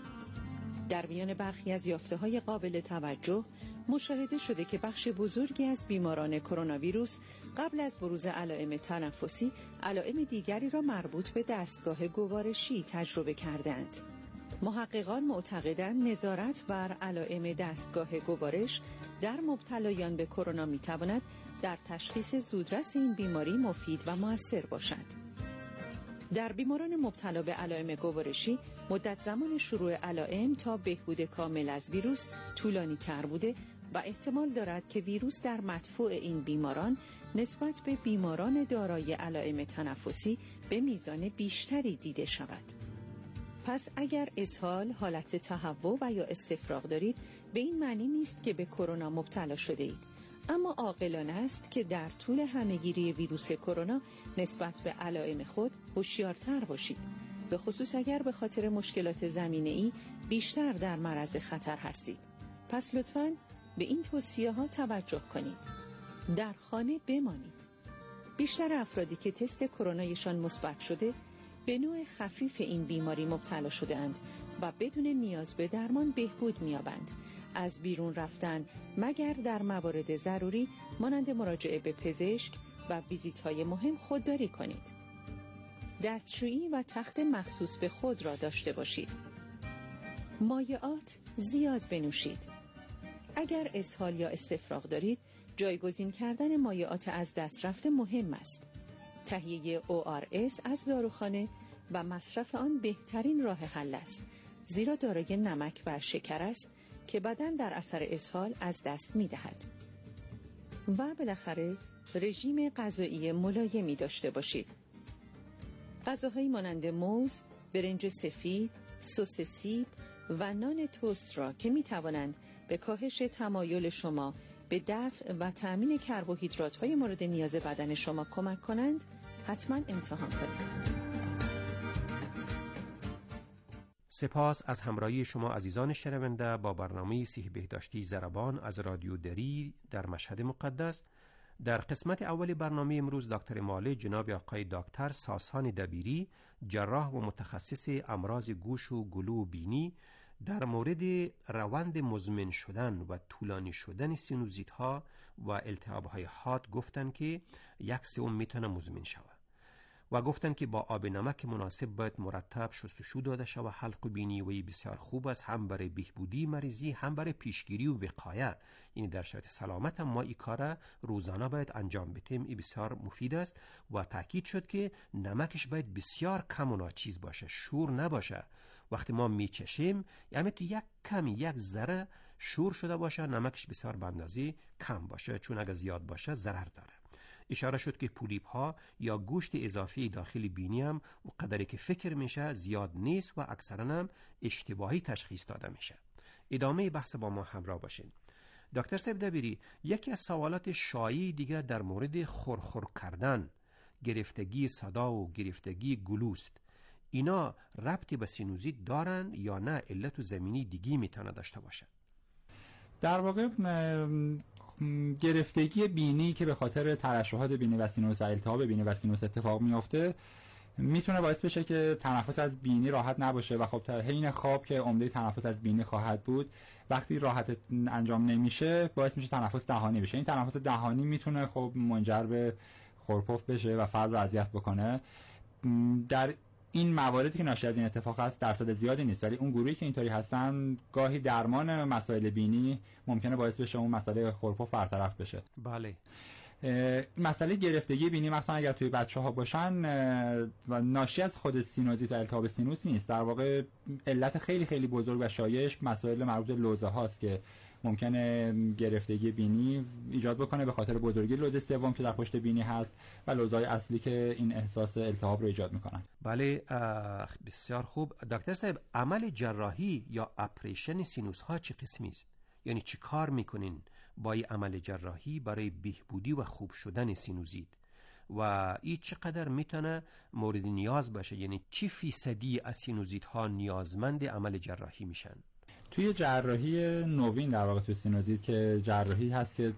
در میان برخی از یافته‌های قابل توجه مشاهده شده که بخش بزرگی از بیماران کرونا ویروس قبل از بروز علائم تنفسی علائم دیگری را مربوط به دستگاه گوارشی تجربه کردند. محققان معتقدند نظارت بر علائم دستگاه گوارش در مبتلایان به کرونا می‌تواند در تشخیص زودرس این بیماری مفید و مؤثر باشد. در بیماران مبتلا به علائم گوارشی مدت زمان شروع علائم تا بهبود کامل از ویروس طولانی تر بوده و احتمال دارد که ویروس در مدفوع این بیماران نسبت به بیماران دارای علائم تنفسی به میزان بیشتری دیده شود. پس اگر اسهال، حالت تهوع و یا استفراغ دارید، به این معنی نیست که به کرونا مبتلا شده اید. اما عاقلانه است که در طول همهگیری ویروس کرونا نسبت به علائم خود هوشیارتر باشید، به خصوص اگر به خاطر مشکلات زمینه‌ای بیشتر در معرض خطر هستید. پس لطفاً به این توصیه‌ها توجه کنید. در خانه بمانید. بیشتر افرادی که تست کرونایشان مثبت شده به نوع خفیف این بیماری مبتلا شده‌اند و بدون نیاز به درمان بهبود می‌یابند. از بیرون رفتن مگر در موارد ضروری مانند مراجعه به پزشک و ویزیت‌های مهم خودداری کنید. دستشویی و تخت مخصوص به خود را داشته باشید. مایعات زیاد بنوشید. اگر اسهال یا استفراغ دارید، جایگزین کردن مایعات از دست رفته مهم است. تهیه ORS از داروخانه و مصرف آن بهترین راه حل است، زیرا دارای نمک و شکر است که بدن در اثر اسهال از دست می دهد. و بالاخره رژیم غذایی ملایمی داشته باشید. غذاهایی مانند موز، برنج سفید، سس سیب و نان توست را که می توانند به کاهش تمایل شما به دفع و تأمین کربوهیدرات‌های مورد نیاز بدن شما کمک کنند، حتما امتحان کنید. سپاس از همراهی شما عزیزان شنونده با برنامه صحت بهداشتی ضربان از رادیو دری در مشهد مقدس. در قسمت اول برنامه امروز دکتر معالج جناب آقای دکتر ساسان دبیری، جراح و متخصص امراض گوش و گلو و بینی، در مورد روند مزمن شدن و طولانی شدن سینوزیت ها و التهاب های حاد گفتن که 1/3 میتونه مزمن شود و گفتن که با آب نمک مناسب باید مرتب شستشو داده شود. حلق بینی وی بسیار خوب است، هم برای بهبودی مریضی هم برای پیشگیری و وقایه. یعنی در شرایط سلامت هم ما این کار روزانه باید انجام بدیم. این بسیار مفید است و تاکید شد که نمکش باید بسیار کم و ناچیز باشه، شور نباشه. وقتی ما میچشیم یعنی تو یک ذره شور شده باشه، نمکش بسیار به اندازه کم باشه، چون اگه زیاد باشه ضرر داره. اشاره شد که پولیپ ها یا گوشت اضافی داخل بینی هم و قدری که فکر میشه زیاد نیست و اکثرا هم اشتباهی تشخیص داده میشه. ادامه بحث با ما همراه باشین. دکتر صاحب دبیری، یکی از سوالات شایع دیگه در مورد خورخور کردن، گرفتگی صدا و گرفتگی گلوست. اینا ربطی به سینوزیت دارن یا نه علت زمینی دیگی میتونه داشته باشه؟ در واقع گرفتگی بینی که به خاطر ترشحات بینی و سینوس و التهاب بینی و سینوس اتفاق میفته میتونه باعث بشه که تنفس از بینی راحت نباشه و خب حین خواب که عمده تنفس از بینی خواهد بود، وقتی راحت انجام نمیشه باعث میشه تنفس دهانی بشه. این تنفس دهانی میتونه خب منجر به خورپف بشه و فرد رو اذیت بکنه. در این مواردی که ناشی از این اتفاق هست درصد زیادی نیست، ولی اون گروهی که اینطوری هستن گاهی درمان مسائل بینی ممکنه باعث بشه اون مسئله خورپف برطرف بشه. بله. مسئله گرفتگی بینی مثلا اگر توی بچه‌ها باشن و ناشی از خود سینوزیت و التهاب سینوس نیست، در واقع علت خیلی خیلی بزرگ و شایعش مسائل مربوط به لوزه هاست که ممکنه گرفتگی بینی ایجاد بکنه به خاطر بزرگی لوزه سوم که در پشت بینی هست و لوزهای اصلی که این احساس التهاب رو ایجاد میکنن. بله، بسیار خوب. دکتر صاحب، عمل جراحی یا اپریشن سینوس ها چه قسمی است؟ یعنی چی کار میکنین با این عمل جراحی برای بهبودی و خوب شدن سینوزیت و این چقدر میتونه مورد نیاز باشه؟ یعنی چی فیصدی از سینوزیت ها نیازمند عمل جراحی میشن؟ توی جراحی نوین در واقع توی سینوزیت که جراحی هست که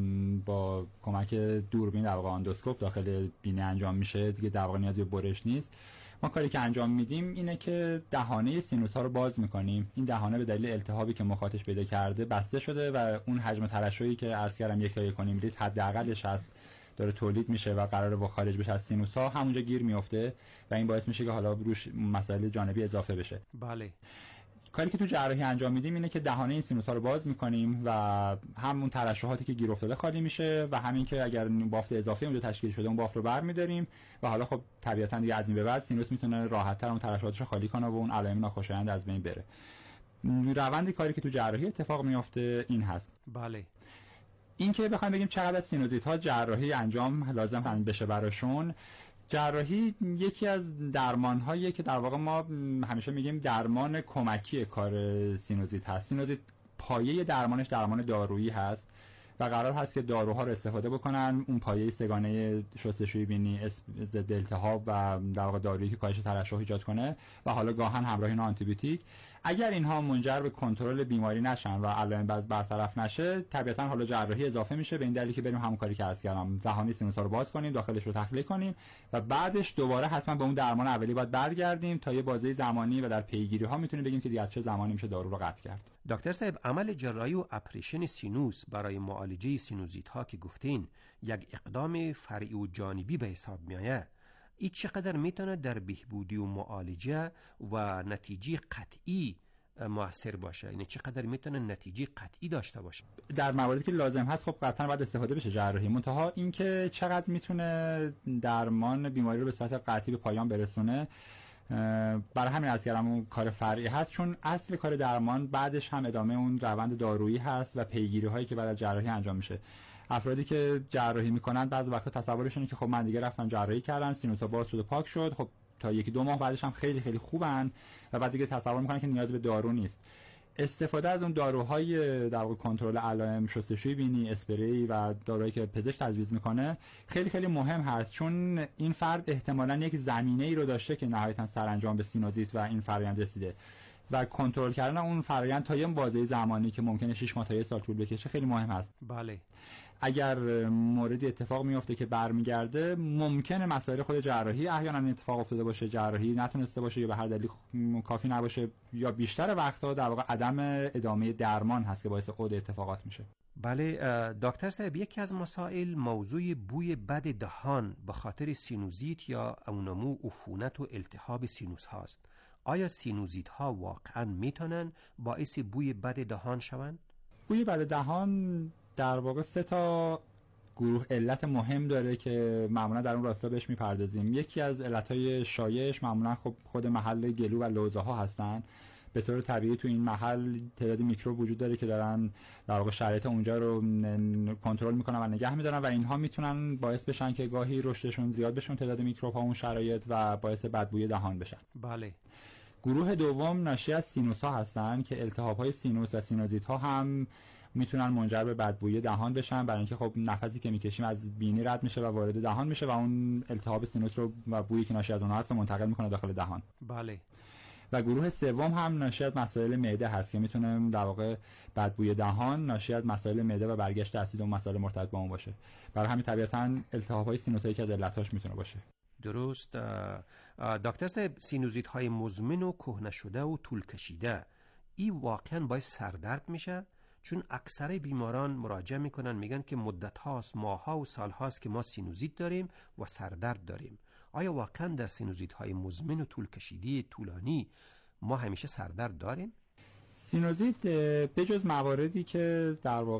با کمک دوربین در واقع اندوسکوپ داخل بینی انجام میشه، دیگه در واقع نیازی به برش نیست. ما کاری که انجام میدیم اینه که دهانه سینوس ها رو باز میکنیم. این دهانه به دلیل التهابی که مخاطش پیدا کرده بسته شده و اون حجم ترشحی که عرض کردم 1 تا 1.5 لیتر حداقلش هست داره تولید میشه و قراره با خارج بشه از سینوس ها، همونجا گیر میفته و این باعث میشه که حالا روش مسائل جانبی اضافه بشه. بله. کاری که تو جراحی انجام میدیم اینه که دهانه این سینوس ها رو باز میکنیم و همون ترشحاتی که گیر افتاده خالی میشه و همین که اگر بافت اضافی اونجا تشکیل شده اون بافت رو برمی‌داریم و حالا خب طبیعتاً دیگه از این به بعد سینوس میتونه راحت‌تر اون ترشحاتش رو خالی کنه و اون علائم ناخوشایند از بین بره. روند کاری که تو جراحی اتفاق میفته این هست. بله. این که بخوایم بگیم چقدر از سینوزیت ها جراحی انجام لازم بشه براشون، جراحی یکی از درمان‌هاییه که در واقع ما همیشه میگیم درمان کمکی کار سینوزیت هست. سینوزیت پایه درمانش درمان دارویی هست و قرار هست که داروها رو استفاده بکنن، اون پایه سگانه شستشویی بینی، ضد التهاب و در واقع دارویی که کاهش ترشح ایجاد کنه و حالا گاهن همراه اینا آنتی بیوتیک. اگر اینها منجر به کنترل بیماری نشن و علائم برطرف نشه، طبیعتاً حالا جراحی اضافه میشه به این دلیل که بریم همون کاری که عرض کردم، دهانه سینوس ها رو باز کنیم، داخلش رو تخلیه کنیم و بعدش دوباره حتما به اون درمان اولی باید برگردیم تا یه بازه زمانی و در پیگیری ها میتونیم بگیم که دیگه چه زمانی میشه دارو رو قطع کرد. دکتر صاحب، عمل جراحی و اپریشن سینوس برای معالجه سینوزیت ها که گفتین یک اقدام فرعی و جانبی به حساب میآید، این چقدر میتونه در بهبودی و معالجه و نتیجه قطعی موثر باشه؟ یعنی چقدر میتونه نتیجه قطعی داشته باشه؟ در مواردی که لازم هست خب قطعا باید استفاده بشه جراحی، منتها اینکه چقدر میتونه درمان بیماری رو به صورت قطعی به پایان برسونه برای همین از کردم اون کار فرعی هست، چون اصل کار درمان بعدش هم ادامه اون روند دارویی هست و پیگیری هایی که بعد از جراحی انجام میشه. افرادی که جراحی میکنن بعضی وقتا تصورشونه که خب من دیگه رفتم جراحی کردم، سینوسا باز شد و پاک شد، خب تا 1-2 ماه بعدش هم خیلی خیلی خوبن و بعد دیگه تصور میکنن که نیاز به دارو نیست. استفاده از اون داروهای در واقع کنترل علائم، شستشویی بینی، اسپری و داروهایی که پزشک تجویز میکنه خیلی خیلی مهم هست، چون این فرد احتمالاً یک زمینه ای رو داشته که نهایتاً سرانجام به سینوزیت و این فرآیند رسیده و کنترل کردن اون فرآیند تا یه بازه زمانی که ممکنه 6 ماه تا 1 سال طول بکشه خیلی مهم هست. بله. اگر موردی اتفاق میفته که برمیگرده، ممکنه مسائل خود جراحی احیانا اتفاق افتاده باشه، جراحی نتونسته باشه یا به هر دلیل کافی نباشه یا بیشتر وقتها در واقع عدم ادامه درمان هست که باعث عود اتفاقات میشه. بله دکتر صاحب، یکی از مسائل موضوع بوی بد دهان به خاطر سینوزیت یا اونمو عفونت و التهاب سینوس هاست. آیا سینوزیت ها واقعا میتونن باعث بوی بد دهان شوند؟ بوی بد دهان در واقع 3 تا گروه علت مهم داره که معمولا در اون راستا بهش میپردازیم. یکی از علتهای شایعش معمولا خب خود محل گلو و لوزه ها هستن. به طور طبیعی تو این محل تعداد میکروب وجود داره که دارن در واقع شرایط اونجا رو کنترل میکنن و نگه میدارن و اینها میتونن باعث بشن که گاهی رشدشون زیاد بشه، تعداد میکروب ها اون شرایط، و باعث بدبوی دهان بشن. بله. گروه دوم ناشی از سینوس ها هستن که التهاب های سینوس و سینوزیت ها هم میتونن منجر به بدبویی دهان بشن، برای اینکه خب نفسی که میکشیم از بینی رد میشه و وارد دهان میشه و اون التهاب سینوس رو و بویی که ناشی از اونها هست منتقل میکنه داخل دهان. بله. و گروه سوم هم ناشی از مسائل معده هست که میتونه در واقع بدبوی دهان ناشی از مسائل معده و برگشت اسید و مسائل مرتبط با اون باشه. برای همین طبیعتاً التهاب‌های سینوسایی که از علتاش میتونه باشه. درست. دکتر صاحب، سینوزیت های مزمن و کهنه شده و طول کشیده این واقعا باعث سردرد میشه؟ چون اکثر بیماران مراجعه میکنن میگن که مدت هاست، ماه ها و سال هاست که ما سینوزیت داریم و سردرد داریم. آیا واقعا در سینوزیت های مزمن و طول کشیده طولانی ما همیشه سردرد داریم؟ سینوزیت بجز مواردی که در واقع